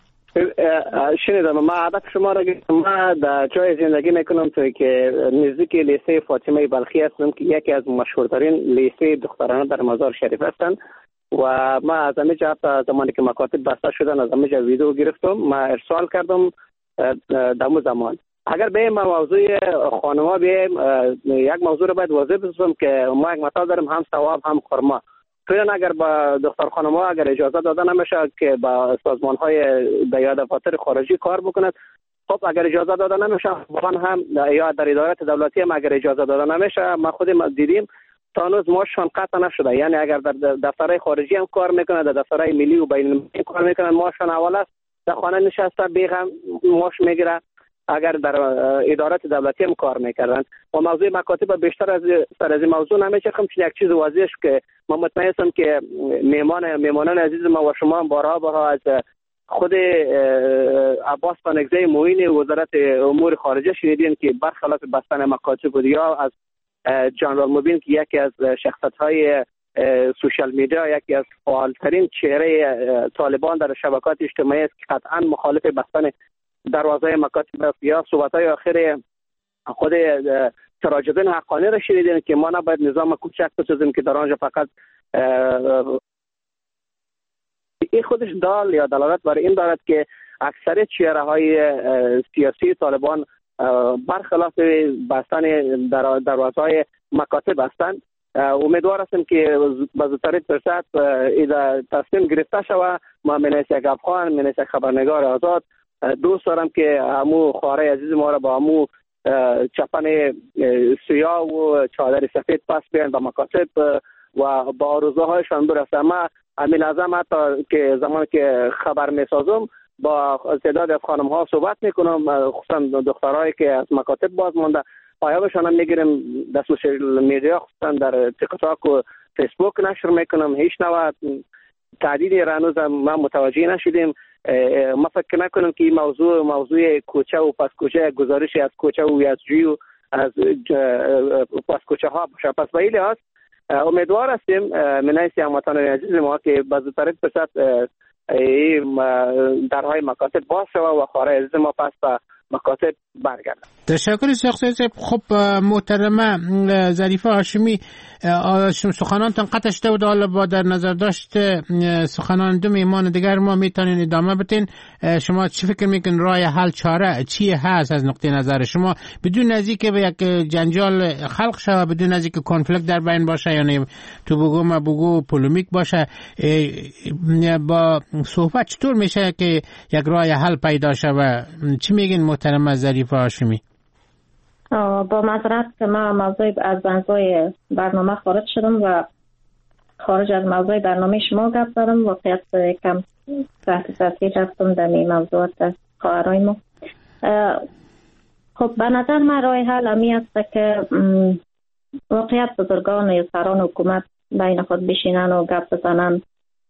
شنیدم. ما عادت شما را گفتم. ما در جای زندگی میکنم توی که نزدیک لیسه فاطمه بلخی هستم که یکی از مشهورترین لیسه دخترانه در مزار شریف هستند و ما از همه جا زمانی که مکاتب بسته شدن از همه جا ویدیو گرفتم، ما ارسال کردم دمو زمان. اگر به موضوع خانما بیایم، یک موضوع را باید واضح بسازم که ما یک مثال داریم، هم ثواب هم خرما. فعلا اگر با دختر خانم‌ها اگر اجازه داده نمیشه که با سازمان‌های یا دفاتر خارجی کار بکند، خب اگر اجازه داده نمیشه واقعا هم یا در ادارات دولتی هم اگر اجازه داده نمیشه، ما خودم دیدیم تا هنوز ماشون قطع نشده. یعنی اگر در دفترهای خارجی هم کار میکنه، در دفترهای ملی و بین‌المللی کار میکنن، ماشون اول است در خانه نشسته بیغم ماش میگیره. اگر در ادارات دولتی هم کار میکردن و موضوع مکاتب بیشتر از سر از موضوع نمیچرخم، چون یک چیز واضحه که من مطمئن هستم که میمانان عزیز ما و شما بارها از خود عباس پانگزی معین وزارت امور خارجه شنیدین که برخلاف بستن مکاتب بود، یا از جنرال مبین که یکی از شخصیت‌های سوشال میدیا، یکی از فعالترین چهره طالبان در شبکات اجتماعی است که قطعا مخالف بستن دروازه مکاتب است، یا صحبت‌های آخر خود تراجدین حقانی را شنیدین که ما نباید نظام کوچک بسازیم که در آنجا فقط این خودش دال یا دلالت بر این دارد که اکثر چهره‌های سیاسی طالبان برخلاف بستن دروازه‌های مکاتب هستند. امیدوار هستم که به زودترین فرصت تصمیم گرفته شود. ما منیس یک افغان، منیس یک خبرنگار آزاد دوست دارم که همو خواهرای عزیز ما را با همو چپن سیاه و چادر سفید پس بیان به مکاتب و با آرزوهایشان برسه. ما همین لازم حتی که زمانی که خبر میسازم با تعداد از خانم ها صحبت میکنم، خصوصا دخترهایی که از مکاتب باز مونده، آیابشان هم میگیرم در سوشال میدیا، خصوصا در تیک تاک و فیسبوک نشر میکنم. هیچ نوع تعدیدی هنوز ما متوجه نشدیم. ما فکر نکنم که این موضوع کوچه و پس کوچه، گزارشی از کوچه و یازجویی و از پس کوچه ها باشه. پس به این لحاظ امیدوار هستیم منیس هموطنان عزیز ما که به زودترین فرصت درهای مکاتب باز شود و خواهرای عزیز ما پس به مکاتب برگردن. تشکر شخصیت. خب محترمه ظریفه هاشمی، سخنانتان قطع شده بود، حالا با در نظر داشت سخنان دو میهمان دیگر ما میتونین ادامه بدین. شما چی فکر میکنین راه حل چاره چی هست از نقطه نظر شما، بدون از اینکه به یک جنجال خلق شود، بدون از اینکه کنفلیکت در بین باشه، یعنی تو بگو ما بگو پولمیک باشه، با صحبت چطور میشه که یک راه حل پیدا شود؟ چی میگین محترمه ظریفه هاشمی؟ با معذرت که ما موضوع از موضوع برنامه خارج شدم و خارج از موضوع برنامه شما گپ زدم، واقعیت کم تحصیل رفتم در این موضوعات خواهرای ما. خب به نظر من راه حل همی است که واقعیت بزرگان یا سران حکومت بین خود بشینن و گپ بزنن،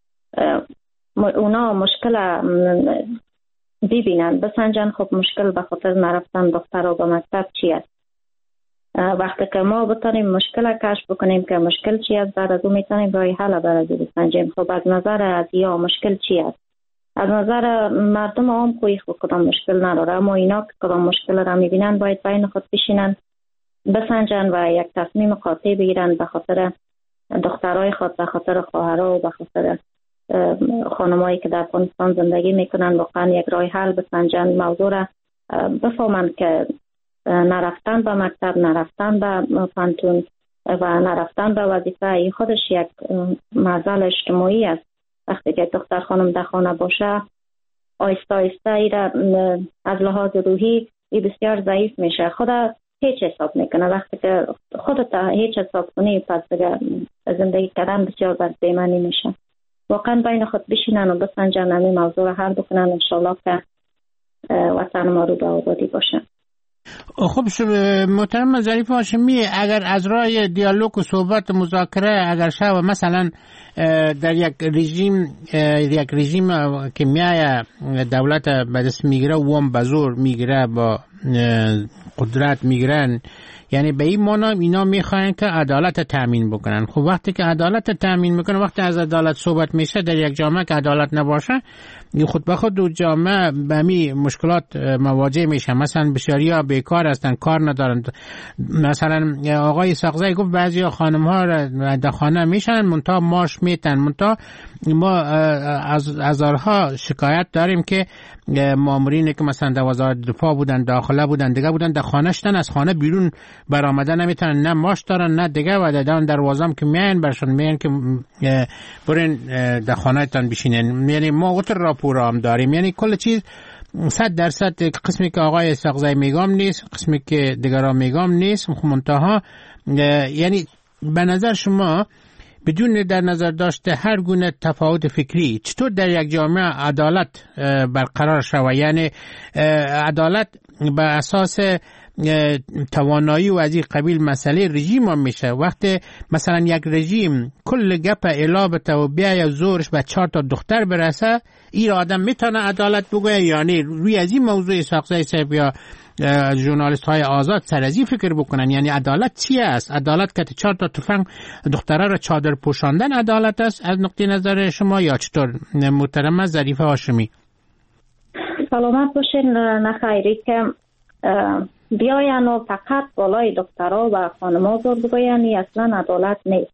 اونا مشکل ببینن، بسنجن خب مشکل به خاطر نرفتن دختر و به مکتب چی است. وقتی که ما بتانیم مشکل کشف بکنیم که مشکل چی است، بعد از اون میتونیم راه حل برای بسنجیم. خب از نظر از یا مشکل چی است، از نظر مردم عام خویی کدام مشکل نداره، اما اینا که کدام مشکل را میبینن باید بین خود بشینن بسنجن و یک تصمیم قاطع بگیرن به خاطر دخترای خود، به خاطر خواهرها و به خاطر خانمایی که در افغانستان زندگی میکنن. واقعا یک راه حل بسنجن، موضوع را بفهمن که نرفتن به مکتب، نرفتن به پانتون و نرفتن به وظیفه این خودش یک معضل اجتماعی است. وقتی که دختر خانم در خانه باشه آیسته آیسته ای را از لحاظ روحی ای بسیار ضعیف میشه. خود هیچ حساب میکنه. وقتی که خودت هیچ حساب کنی پس دیگه زندگی کردن بسیار بر بی‌معنی میشه. واقعا بین خود بشینن و بسنجن این موضوع رو حل بکنن، انشالله که وطن ما رو به آبادی باشه. خب محترم ظریف هاشمی، اگر از راه دیالوگ و صحبت و مذاکره اگر شود مثلا در یک رژیم که میایه دولت به دست میگیره و به زور میگیره با قدرت میگیرن، یعنی به این معنا اینا میخواین که عدالت تامین بکنن. خب وقتی که عدالت تامین میکنه، وقتی از عدالت صحبت میشه در یک جامعه که عدالت نباشه، خود به خود دو جامعه به همین مشکلات مواجه میشه. مثلا بسیاریا بیکار هستن، کار ندارن. مثلا آقای ساقزی گفت بعضی خانم ها در خانه میشن منتها ماش میتن. منتها ما از هزارها شکایت داریم که مامورینی که مثلا در وزارت دفاع بودن، داخله بودن، دیگه بودن، در خانه شدن، از خانه بیرون برآمده نمیتونن، نه ماش دارن نه دیگه، و در دروازه‌ام که میان برشون میان که برین در خانه تان بشینن. یعنی ما اوتر راپور هم داریم. یعنی کل چیز 100% قسمی که آقای ساقزی میگم نیست، قسمی که دیگران میگم نیست. منتها یعنی به نظر شما بدون در نظر داشته هر گونه تفاوت فکری چطور در یک جامعه عدالت برقرار شود؟ یعنی عدالت به اساس توانایی و از این قبیل مسئله رژیم هم میشه. وقتی مثلا یک رژیم کل گپ الابت و بیای زورش به 4 تا دختر برسه، این آدم میتونه عدالت بگویه؟ یعنی روی از این موضوع ساقزی صاحب یا ژورنالیست های آزاد سر از این فکر بکنن، یعنی عدالت چی است؟ عدالت که 4 تا تفنگ دختره را چادر پوشاندن عدالت است از نقطه نظر شما، یا چطور محترم ظریف هاشمی؟ سلامت باشین. نخیری که بیاین و فقط بالای دخترها و خانم‌ها زور بگوین، اصلا عدالت نیست.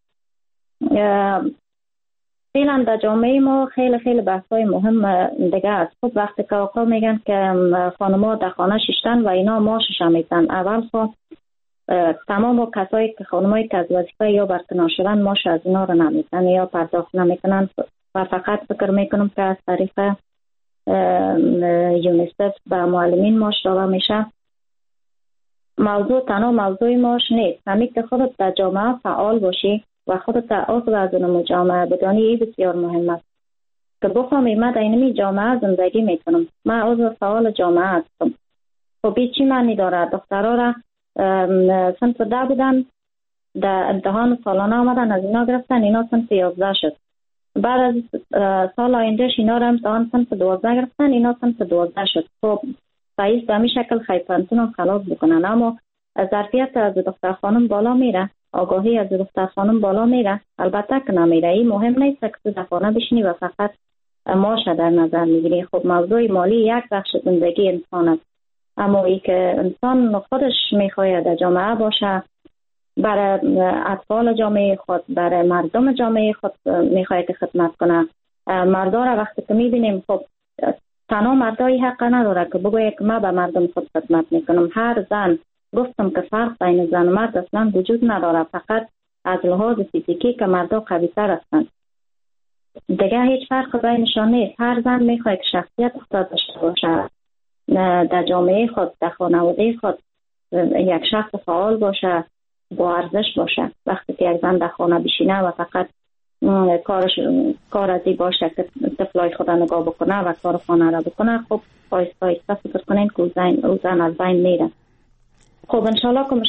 فعلا در جامعه ما خیلی خیلی بحث‌های مهم دیگه است. خب وقتی که آقا میگن که خانم‌ها در خانه ششتن و اینا ماشش میتن، اول خب تمام کسایی که خانمایی که از وظیفه یا برکنار شدن ماش از اینا رو نمیتن یا پرداخت نمیکنن و فقط فکر میکنم که از طریق یونیسف و معلمین ماش داده میشه. موضوع تنها موضوع ماش نیست، همین که خودت در جامعه فعال باشی و خودت عضو از اون جامعه بدانی، این بسیار مهم است که بفهمی من در این جامعه زندگی میکنم، من عضو فعال جامعه هستم. خب چی معنی داره؟ دخترها را صنف 10 بودن، در امتحان سالانه آمدن، از اینا گرفتن، اینا صنف 11 شد. بعد از سال آیندهش اینا را امتحان صنف 12 گرفتن، اینا صنف 12 شد. خب باید به همین شکل خیپنتون هم خلاص بکنن. اما ظرفیت از دختر خانم بالا میره، آگاهی از دختر خانم بالا میره؟ البته که نمیره. این مهم نیست که در خانه بشینی و فقط ماش در نظر میگیری. خب موضوع مالی یک بخش زندگی انسان است، اما ای که انسان خودش میخواهد در جامعه باشه، برای اطفال جامعه خود، برای مردم جامعه خود میخواهد که خدمت کنه. مردا را وقتی که میبینیم، خب تنها مردای حق نداره که بگویه که من به مردم خود خدمت میکنم. هر زن، گفتم که فرق بین زن و مرد اصلا وجود نداره، فقط از لحاظ فیزیکی که مردا قوی‌تر هستند، دیگه هیچ فرق بینشان نیست. هر زن میخواد که شخصیت خود داشته باشه، در جامعه خود، در خانواده خود یک شخص فعال باشه، با ارزش باشه. وقتی که یک زن در خانه بشینه و فقط کار ازی باشه که طفلای خود نگاه بکنه و کار خانه را بکنه، خب آیسته آیسته فکر کنین که او زن از بین میره. خب انشالله که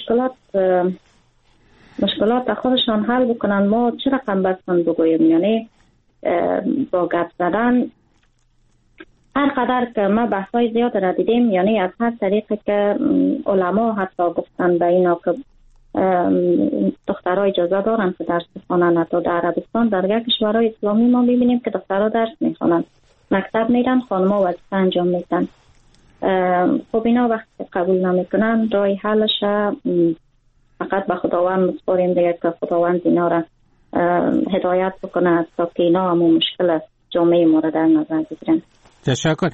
مشکلات خودشان حل بکنن. ما چه رقم بستن بگویم؟ یعنی با گپ زدن هر قدر که ما بحثای زیاد را دیدیم، یعنی از هر طریقی که علما حتی گفتن به اینا که دخترها اجازه دارن که درس بخونن. حتی در عربستان، در کشورهای اسلامی ما میبینیم که دخترها درس میخونن، مکتب میرن، خانم‌ها وظیفه انجام میدن. خب اینا وقتی قبول نمیکنن، راه حلش فقط به خداوند میسپاریم دیگه که خداوند اینا را هدایت بکنه تا که اینا همون مشکل جامعه ما را در نظر بگیرن. تشکر.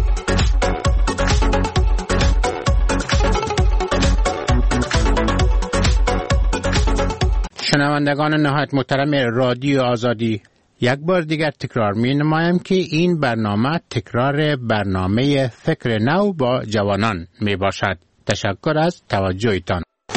شنوندگان نهایت محترم رادیو آزادی، یک بار دیگر تکرار می نمایم که این برنامه تکرار برنامه فکر نو با جوانان می باشد. تشکر از توجهتان.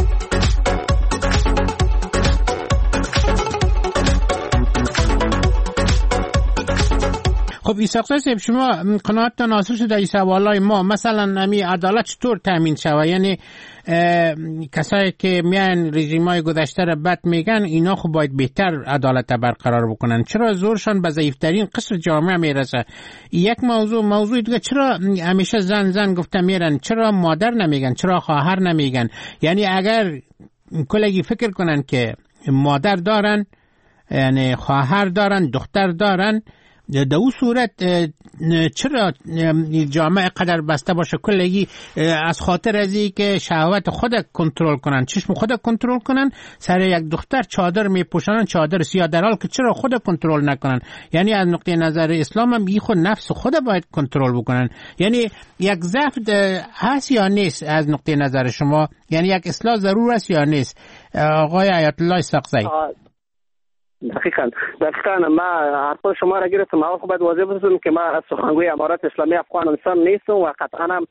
خب ایساق صاحب، شما قناعتتان حاصل شده این سوالای ما، مثلا امی عدالت چطور تامین شود؟ یعنی کسایی که میان رژیمای گذشته را بد میگن اینا خب باید بهتر عدالت برقرار بکنن، چرا زورشان به ضعیفترین قشر جامعه میرسه؟ یک موضوع دیگه، چرا همیشه زن گفته میرن، چرا مادر نمیگن، چرا خواهر نمیگن؟ یعنی اگر کلگی فکر کنن که مادر دارن، یعنی خواهر دارن، دختر دارن، در اون صورت چرا جامعه قدر بسته باشه کلگی از خاطر ازی که شهوت خود کنترل کنن، چشم خود کنترل کنن، سر یک دختر چادر میپوشنن، چادر سیاه، در حال که چرا خود کنترل نکنن؟ یعنی از نقطه نظر اسلام هم بی خود نفس خود باید کنترل بکنن. یعنی یک ضعف هست یا نیست از نقطه نظر شما؟ یعنی یک اصلاح ضرور است یا نیست؟ آقای آیت الله سقزی. دقیقاً ما حرف شما را گرفتم. اول خب باید واضح بسازم که ما از سخنگوی امارات اسلامی افغانستان نیستم و قطعاً هم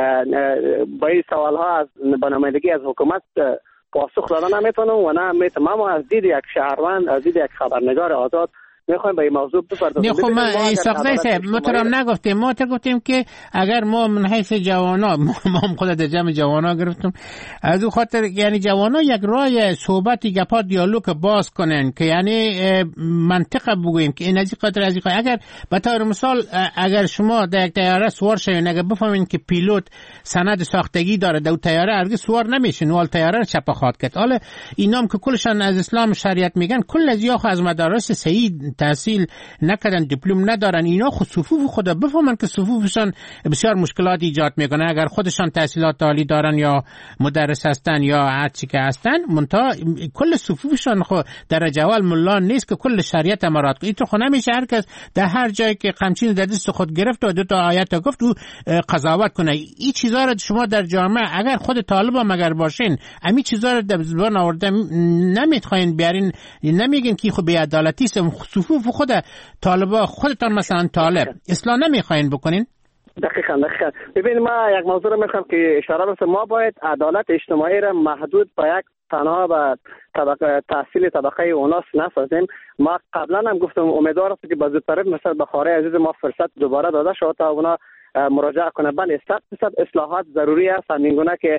با این سوالها از نمایندگی از حکومت پاسخ دادن نمیتونم و نه میتونم از دید یک شهروند، از دید یک خبرنگار آزاد میخوایم به این موضوع بپردازیم. نه خب ما ساقزی صاحب محترم نگفتیم، ما گفتیم که اگر ما من حیث جوانا ما هم خود در جمع جوانا گرفتم، از او خاطر یعنی جوانا یک راه صحبتی گپا دیالوگ باز کنن که یعنی منطقه بگوییم که این از خاطر از اگر به طور مثال اگر شما در یک طیاره سوار شوین، اگر بفهمین که پیلوت سند ساختگی داره، در طیاره هرگز سوار نمیشین، اول طیاره رو چپا خواهد کرد. حالا اینام که کلشان از اسلام شریعت میگن، کل از یا از مدارس صحیح تحصیل نکردن، دیپلم ندارن، اینا خود صفوف خود بفهمن که صفوفشان بسیار مشکلات ایجاد میکنه. اگر خودشان تحصیلات عالی دارن یا مدرس هستن یا هر چی که هستن، منتها کل صفوفشان خود درجه اول ملا نیست که کل شریعت امارات. این تو خود نمیشه هر کس در هر جایی که قمچین در دست خود گرفت و دو تا آیت گفت او قضاوت کنه. این چیزا رو شما در جامعه اگر خود طالب هم اگر باشین، امی چیزا رو در زبان آورده نمیتخواین بیارین، نمیگین که خود بی‌عدالتی است. صفوف خود طالبا خودتان مثلا طالب اصلاح نمیخواین بکنین؟ دقیقاً. ببین ما یک موضوع رو میخوام که اشاره بسیم، ما باید عدالت اجتماعی را محدود به یک تنها به طبقه تحصیل طبقه اوناس نسازیم. ما قبلا هم گفتم امیدوار است که با زودتر مثلا بخاری عزیز ما فرصت دوباره داده شد تا اونا مراجعه کنه. بله 100% اصلاحات ضروری است، همین گونه که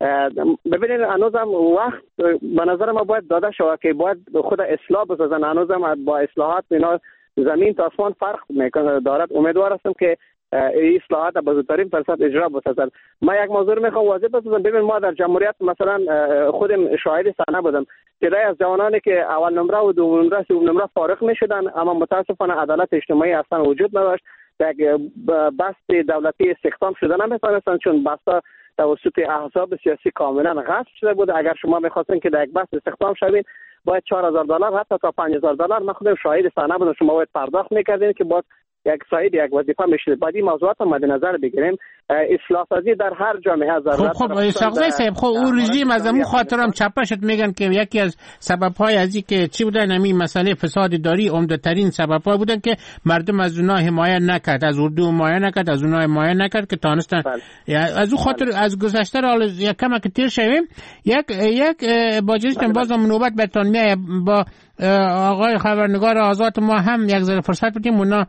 ببینید هنوزم وقت به نظر ما باید داده شود که باید خود اصلاح بسازن. هنوزم با اصلاحات اینا زمین تا آسمان فرق میکنه دارد. امیدوار هستم که این اصلاحات با زودترین فرصت اجرا بسازن. ما یک موضوع رو میخوام واضح بسازم. ببین ما در جمهوریت مثلا خودم شاهد صحنه بودم که از جوانانی که اول نمره و دوم نمره سوم نمره فارغ میشدن، اما متاسفانه عدالت اجتماعی اصلا وجود نداشت. یک بست دولتی استخدام شده نمیتونستن چون بستا توسط احزاب سیاسی کاملا غصب شده بود. اگر شما می‌خواستین که در یک بحث استخدام شوید باید $4,000 حتی تا $5,000 من خودم شاهد صحنه بودم شما باید پرداخت می‌کردین که باید یک صاحب یک وظیفه میشید. بعد این موضوعات هم مد نظر بگیریم. اصلاح سازی در هر جامعه ضرورت. خب ساقزی صاحب خب اون رژیم از همون خاطرم چپه شد، میگن که یکی از سبب‌های از این که چی بودن همین مسئله فساد اداری عمده ترین سبب‌ها بودن که مردم از اونها حمایت نکرد، از اردو حمایت نکرد، از اونها حمایت نکرد که تانستن. از اون خاطر از گذشته را یک کم که تیر شویم یک باجریستم بازم نوبت بهتون میاد با آقای خبرنگار آزاد ما هم یک ذره فرصت بدیم اونا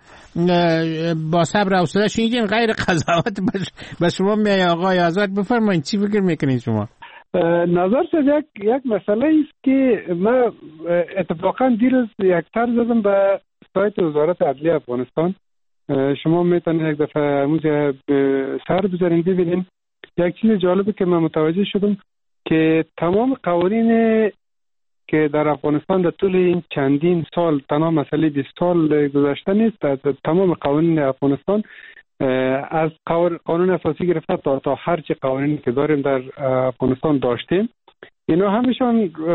با صبر و حوصله شنیدین غیر قضاوت به شما میای. آقای آزاد بفرمایید چی فکر میکنید شما؟ نظر شد یک مسئله است که من اتفاقا دیروز یک سر زدم به سایت وزارت عدلیه افغانستان. شما میتونید یک دفعه موزه سر بذارین ببینین. یک چیز جالبه که من متوجه شدم که تمام قوانین که در افغانستان در طول این چندین سال، تنها مسئله 20 سال گذشته نیست، از تمام قوانین افغانستان از قانون اساسی گرفته تا هر چه قوانینی که داریم در افغانستان داشتیم، اینا همشان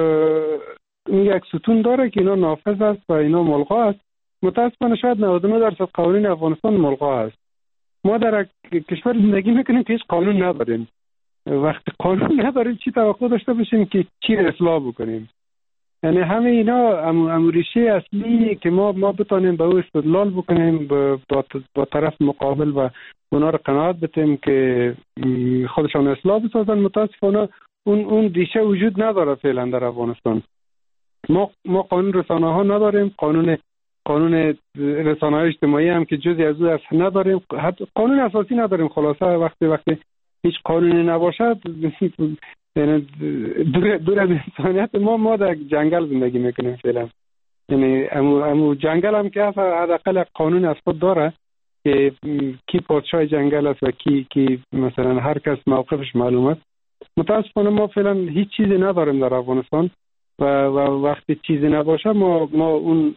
یک ستون داره که اینا نافذ است و اینا ملغا است. متاسفانه شاید 99% قوانین افغانستان ملغا است. ما در کشور زندگی میکنیم که هیچ قانون نداریم. وقتی قانون نداریم چی توقع داشته باشیم که چی اصلاح بکنیم؟ یعنی همه اینا ریشه اصلی که ما بتانیم به او استدلال بکنیم با طرف مقابل و اونا رو قناعت بدیم که خودشان اصلاح بسازن. متاسفانه اون ریشه وجود نداره فعلا در افغانستان. ما قانون رسانه ها نداریم، قانون رسانه های اجتماعی هم که جزئی از او نداریم، حتی قانون اساسی نداریم. خلاصه وقتی هیچ قانونی نباشد یعنی دور از انسانیت. ما در جنگل زندگی میکنیم فعلا. یعنی امو جنگل هم که حداقل قانون از خود داره که کی پادشاه جنگل است و کی مثلا هر کس موقفش معلوم است. متاسفانه ما فعلا هیچ چیزی نداریم در افغانستان و وقتی چیزی نباشه ما اون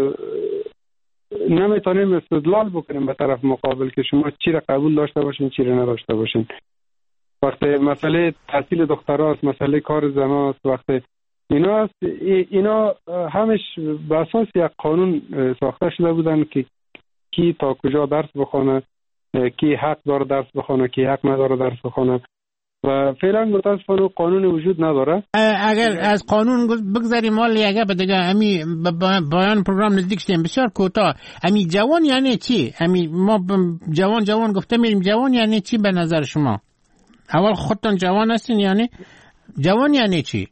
نمیتونیم استدلال بکنیم به طرف مقابل که شما چی را قبول داشته باشین چی را نداشته باشین. وقتی مسئله تحصیل دختراست، مسئله کار زناست، وقتی اینا همش به اساس یک قانون ساخته شده بودن که کی تا کجا درس بخونه، کی حق داره درس بخونه، کی حق نداره درس بخونه و فعلا متاسفانه قانون وجود نداره. اگر از قانون بگذاریم مالی اگر به دیگه امی بایان پروگرام نزدیک شدیم بسیار کوتاه. امی جوان یعنی چی؟ امی ما جوان گفته میریم، جوان یعنی چی به نظر شما؟ اول خودتون جوان هستین، یعنی جوان یعنی چی؟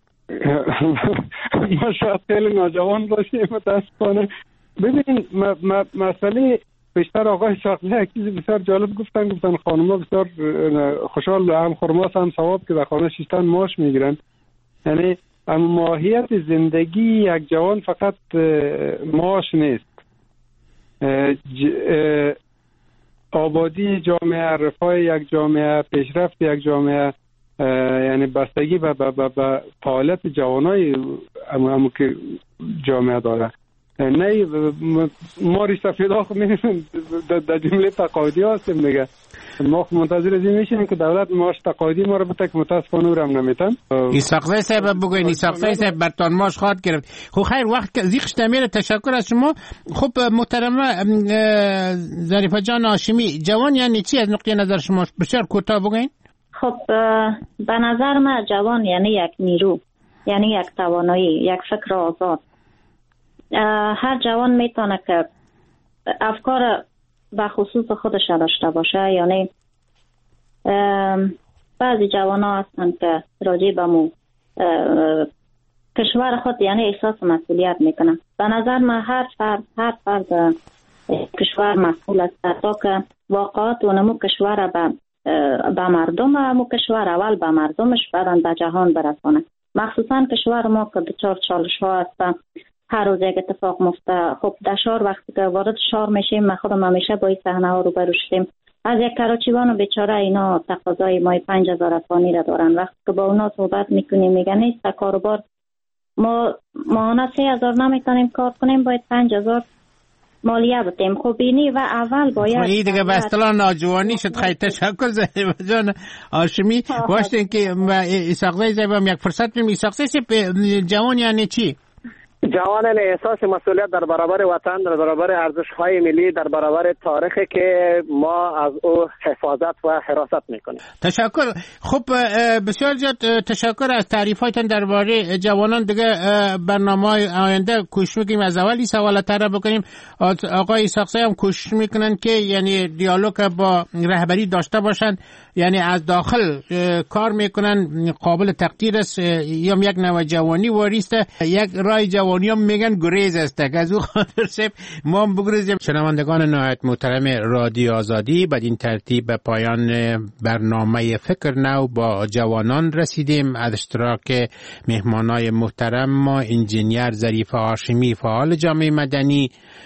ما شاید خیلی ناجوان باشیم متاسفانه. ببینید مسئله بیشتر آقای شاقلی یک چیز بسیار جالب گفتن خانم‌ها بسیار خوشحال هم خرماس هم ثواب که در خانه 6 تن معاش میگیرن. یعنی ماهیت زندگی یک جوان فقط معاش نیست. آبادی جامعه، رفاه یک جامعه، پیشرفت یک جامعه، یعنی بستگی به فعالیت جوانای همو که جامعه داره. نه ما ریسفیدا خب می‌بینیم در جمله تقاعدی هستیم دیگه. ما منتظر از این میشیم که دولت معاش تقاعدی ما رو بده که متاسفانه او رو هم نمیتن. ایساقزی صاحب بگوین، ایساقزی صاحب برتان معاش خواهد گرفت. خب خیر وقت زیخش تمیره. تشکر از شما. خب محترمه ظریفه جان هاشمی، جوان یعنی چی از نقطه نظر شما؟ بسیار کوتاه بگوین. خب به نظر من جوان یعنی یک نیرو، یعنی یک توانایی، یک فکر آزاد. هر جوان میتونه که افکار به خصوص خودش داشته باشه. یعنی بعضی جوان ها هستن که راجع به مو کشور خود یعنی احساس مسئولیت میکنن. به نظر من هر فرد کشور مسئول است تا که واقعات و نمو کشور به مردم، امو کشور اول به مردمش بعدن به جهان برسانه. مخصوصا کشور ما که دچار چالش ها هست، هر روز یک اتفاق مفته. خب در شهر وقتی که وارد شهر میشیم، من خودم همیشه با این صحنه ها روبرو شدیم. از یک کراچیوان بیچاره اینا تقاضای مای 5000 افغانی را دارن. وقتی که با اونا صحبت میکنیم میگن نیست کاروبار ما ماهانه 3000 نمیتونیم کار کنیم، باید 5000 مالیه بدیم. خب اینی و اول باید این دیگه به اصطلاح ناجوانی شد. خیلی تشکر ظریفه جان هاشمی. واشتین که ایساقزی صاحب یک فرصت بیم. ایساقزی صاحب جوان یعنی چی؟ جوان احساس مسئولیت در برابر وطن، در برابر ارزش‌های ملی، در برابر تاریخی که ما از او حفاظت و حراست میکنیم. تشکر. خب بسیار زیاد تشکر از تعریفاتتان درباره جوانان. دیگه برنامه آینده کوشش میکنیم از اولی سوال طرح بکنیم. آقای ایساقزی هم کوشش میکنن که یعنی دیالوگ با رهبری داشته باشن، یعنی از داخل کار میکنن. قابل تقدیر است. یا یک نوع جوانی واریسته، یک رای جوانی هم میگن گریز است. از او خاطر شب ما هم بگریزیم. شنوندگان نهایت محترم رادیو آزادی، بعد این ترتیب به پایان برنامه فکر نو با جوانان رسیدیم. از اشتراک مهمانای محترم ما انجینیر ظریفه هاشمی فعال جامعه مدنی،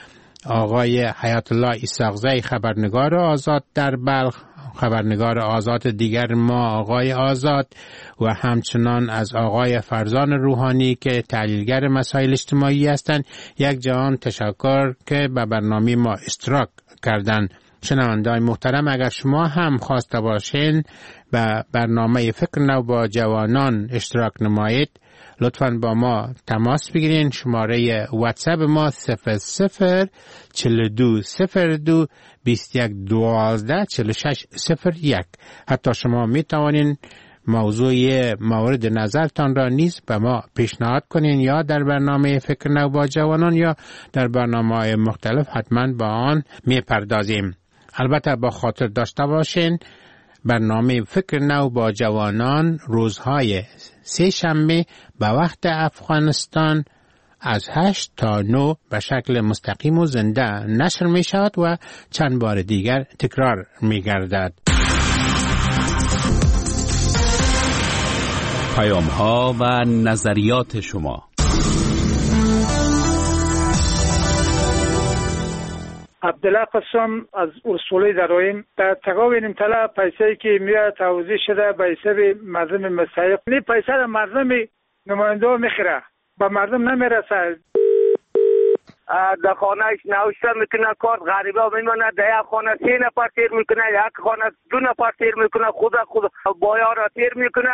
آقای حیات الله ایساقزی خبرنگار آزاد در بلخ، خبرنگار آزاد دیگر ما آقای آزاد و همچنان از آقای فرزان روحانی که تحلیلگر مسائل اجتماعی هستند. یک جهان تشکر که به برنامه ما اشتراک کردند. شنوندگان محترم، اگر شما هم خواسته باشین به برنامه فکر نو با جوانان اشتراک نمایید، لطفاً با ما تماس بگیرین. شماره واتساپ ما 00420221124601. حتی شما می توانین موضوع مورد نظرتان را نیز به ما پیشنهاد کنین، یا در برنامه فکر نو با جوانان یا در برنامه‌های مختلف حتما با آن میپردازیم. البته با خاطر داشته باشین برنامه فکر نو با جوانان روزهای سه شنبه به وقت افغانستان از 8 تا 9 به شکل مستقیم و زنده نشر می شود و چند بار دیگر تکرار می گردد. پیام ها و نظریات شما. عبدالله قسم از اصولی درایم در تقابل امتلا پیسه‌ای که میاد توضیح شده به حساب مردم مستحق، این پیسه را مردم نماینده میخره، به مردم نمیرسه. در خانه نوشته میکنه کارت غریبه میمونه، در یک خانه 3 نفر تیر میکنه، یک خانه 2 نفر تیر میکنه، خود بایا را تیر میکنه.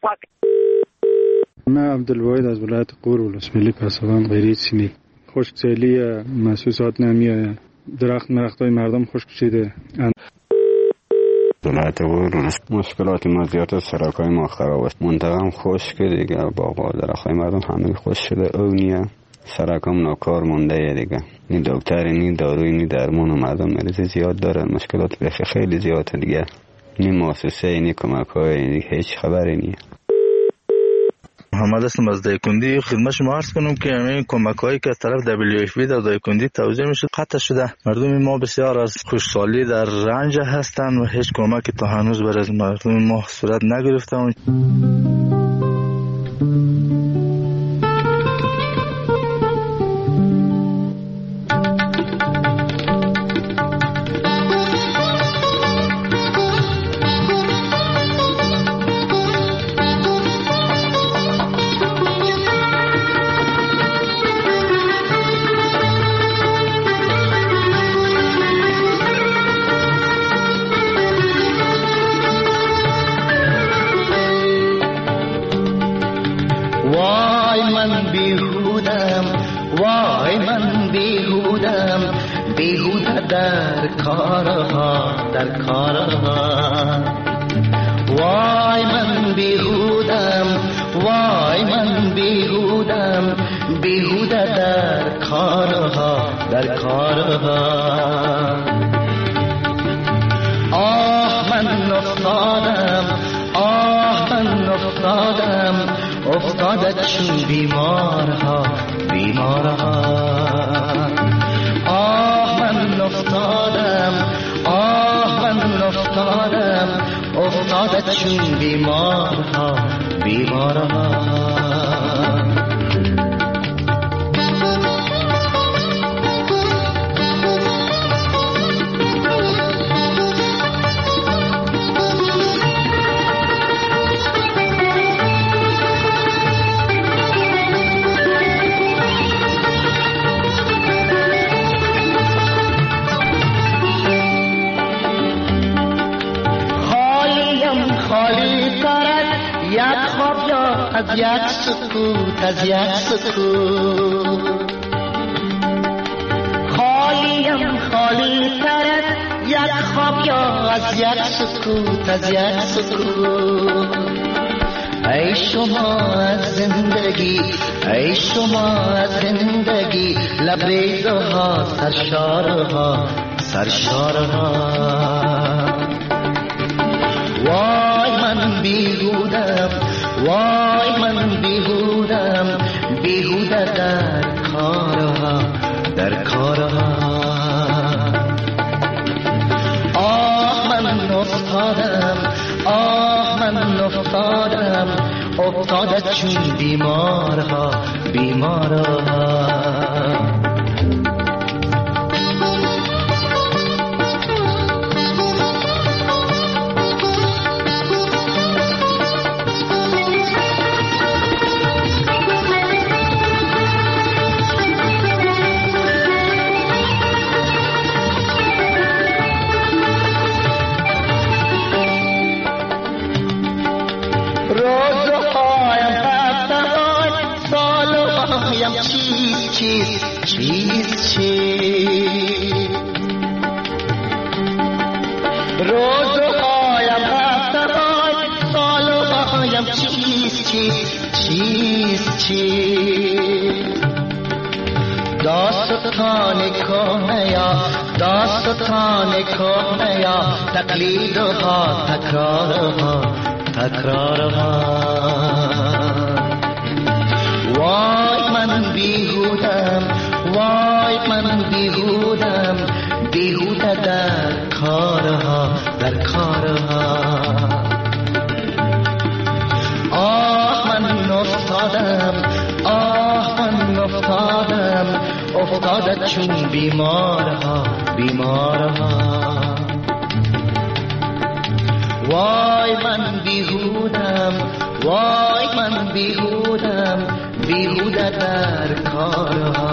من عبدالواحد از ولایت قور ولسوالی پسابان غیری سیمی. خشکسالی محسوسات نمیاد، درخت مرختای مردم خشک شده. ولایت قور مشکلات ما زیاد، سرکای ما خراب است، منطقه خشک دیگه، باغ درختای مردم همه خشک شده، اونیه سرکم ناکار مونده دیگه، نی دکتر نی داروی نی درمان، مردم مریض زیاد دارن، مشکلات بخی خیلی زیاده دیگه، نی مؤسسه نی کمک‌های نی هیچ خبری نی. محمد هستم از دایکندی. خدمت شما عرض کنم که همین کمک‌هایی که از طرف WFP در دایکندی توزیع میشه قطع شده. مردم ما بسیار از خشکسالی در رنج هستند و هیچ کمکی تا هنوز برای مردم ما صورت نگرفته. وای من بیهودم، وای من بیهودم، بیهوده در کارها، در کارها. آه من افتادم، آه من افتادم، افتاده چون بیمارها، بیمارها. آه من افتادم، آه من افتادم، افتاده چون بیمارها، بیمارها. از یک سکوت، از یک سکوت خالیم، خالی تر یک خواب یا از یک سکوت، از یک سکوت. ای شما از زندگی، ای شما از زندگی، لبریزها، سرشارها، سرشارها. وای من بیهودم، وای من بیهودم، بیهوده در کارها، در کارها. آه من افتادم، آه من افتادم، افتاده چون بیمارها، بیمارها. روزهایم هفته‌های، سالهایم داستان کهنه تقلیدها تکرارها وای من بیهودم بیهوده در کارها آه من افتادم چون بیمارها وای من بیهودم بیهوده در کارها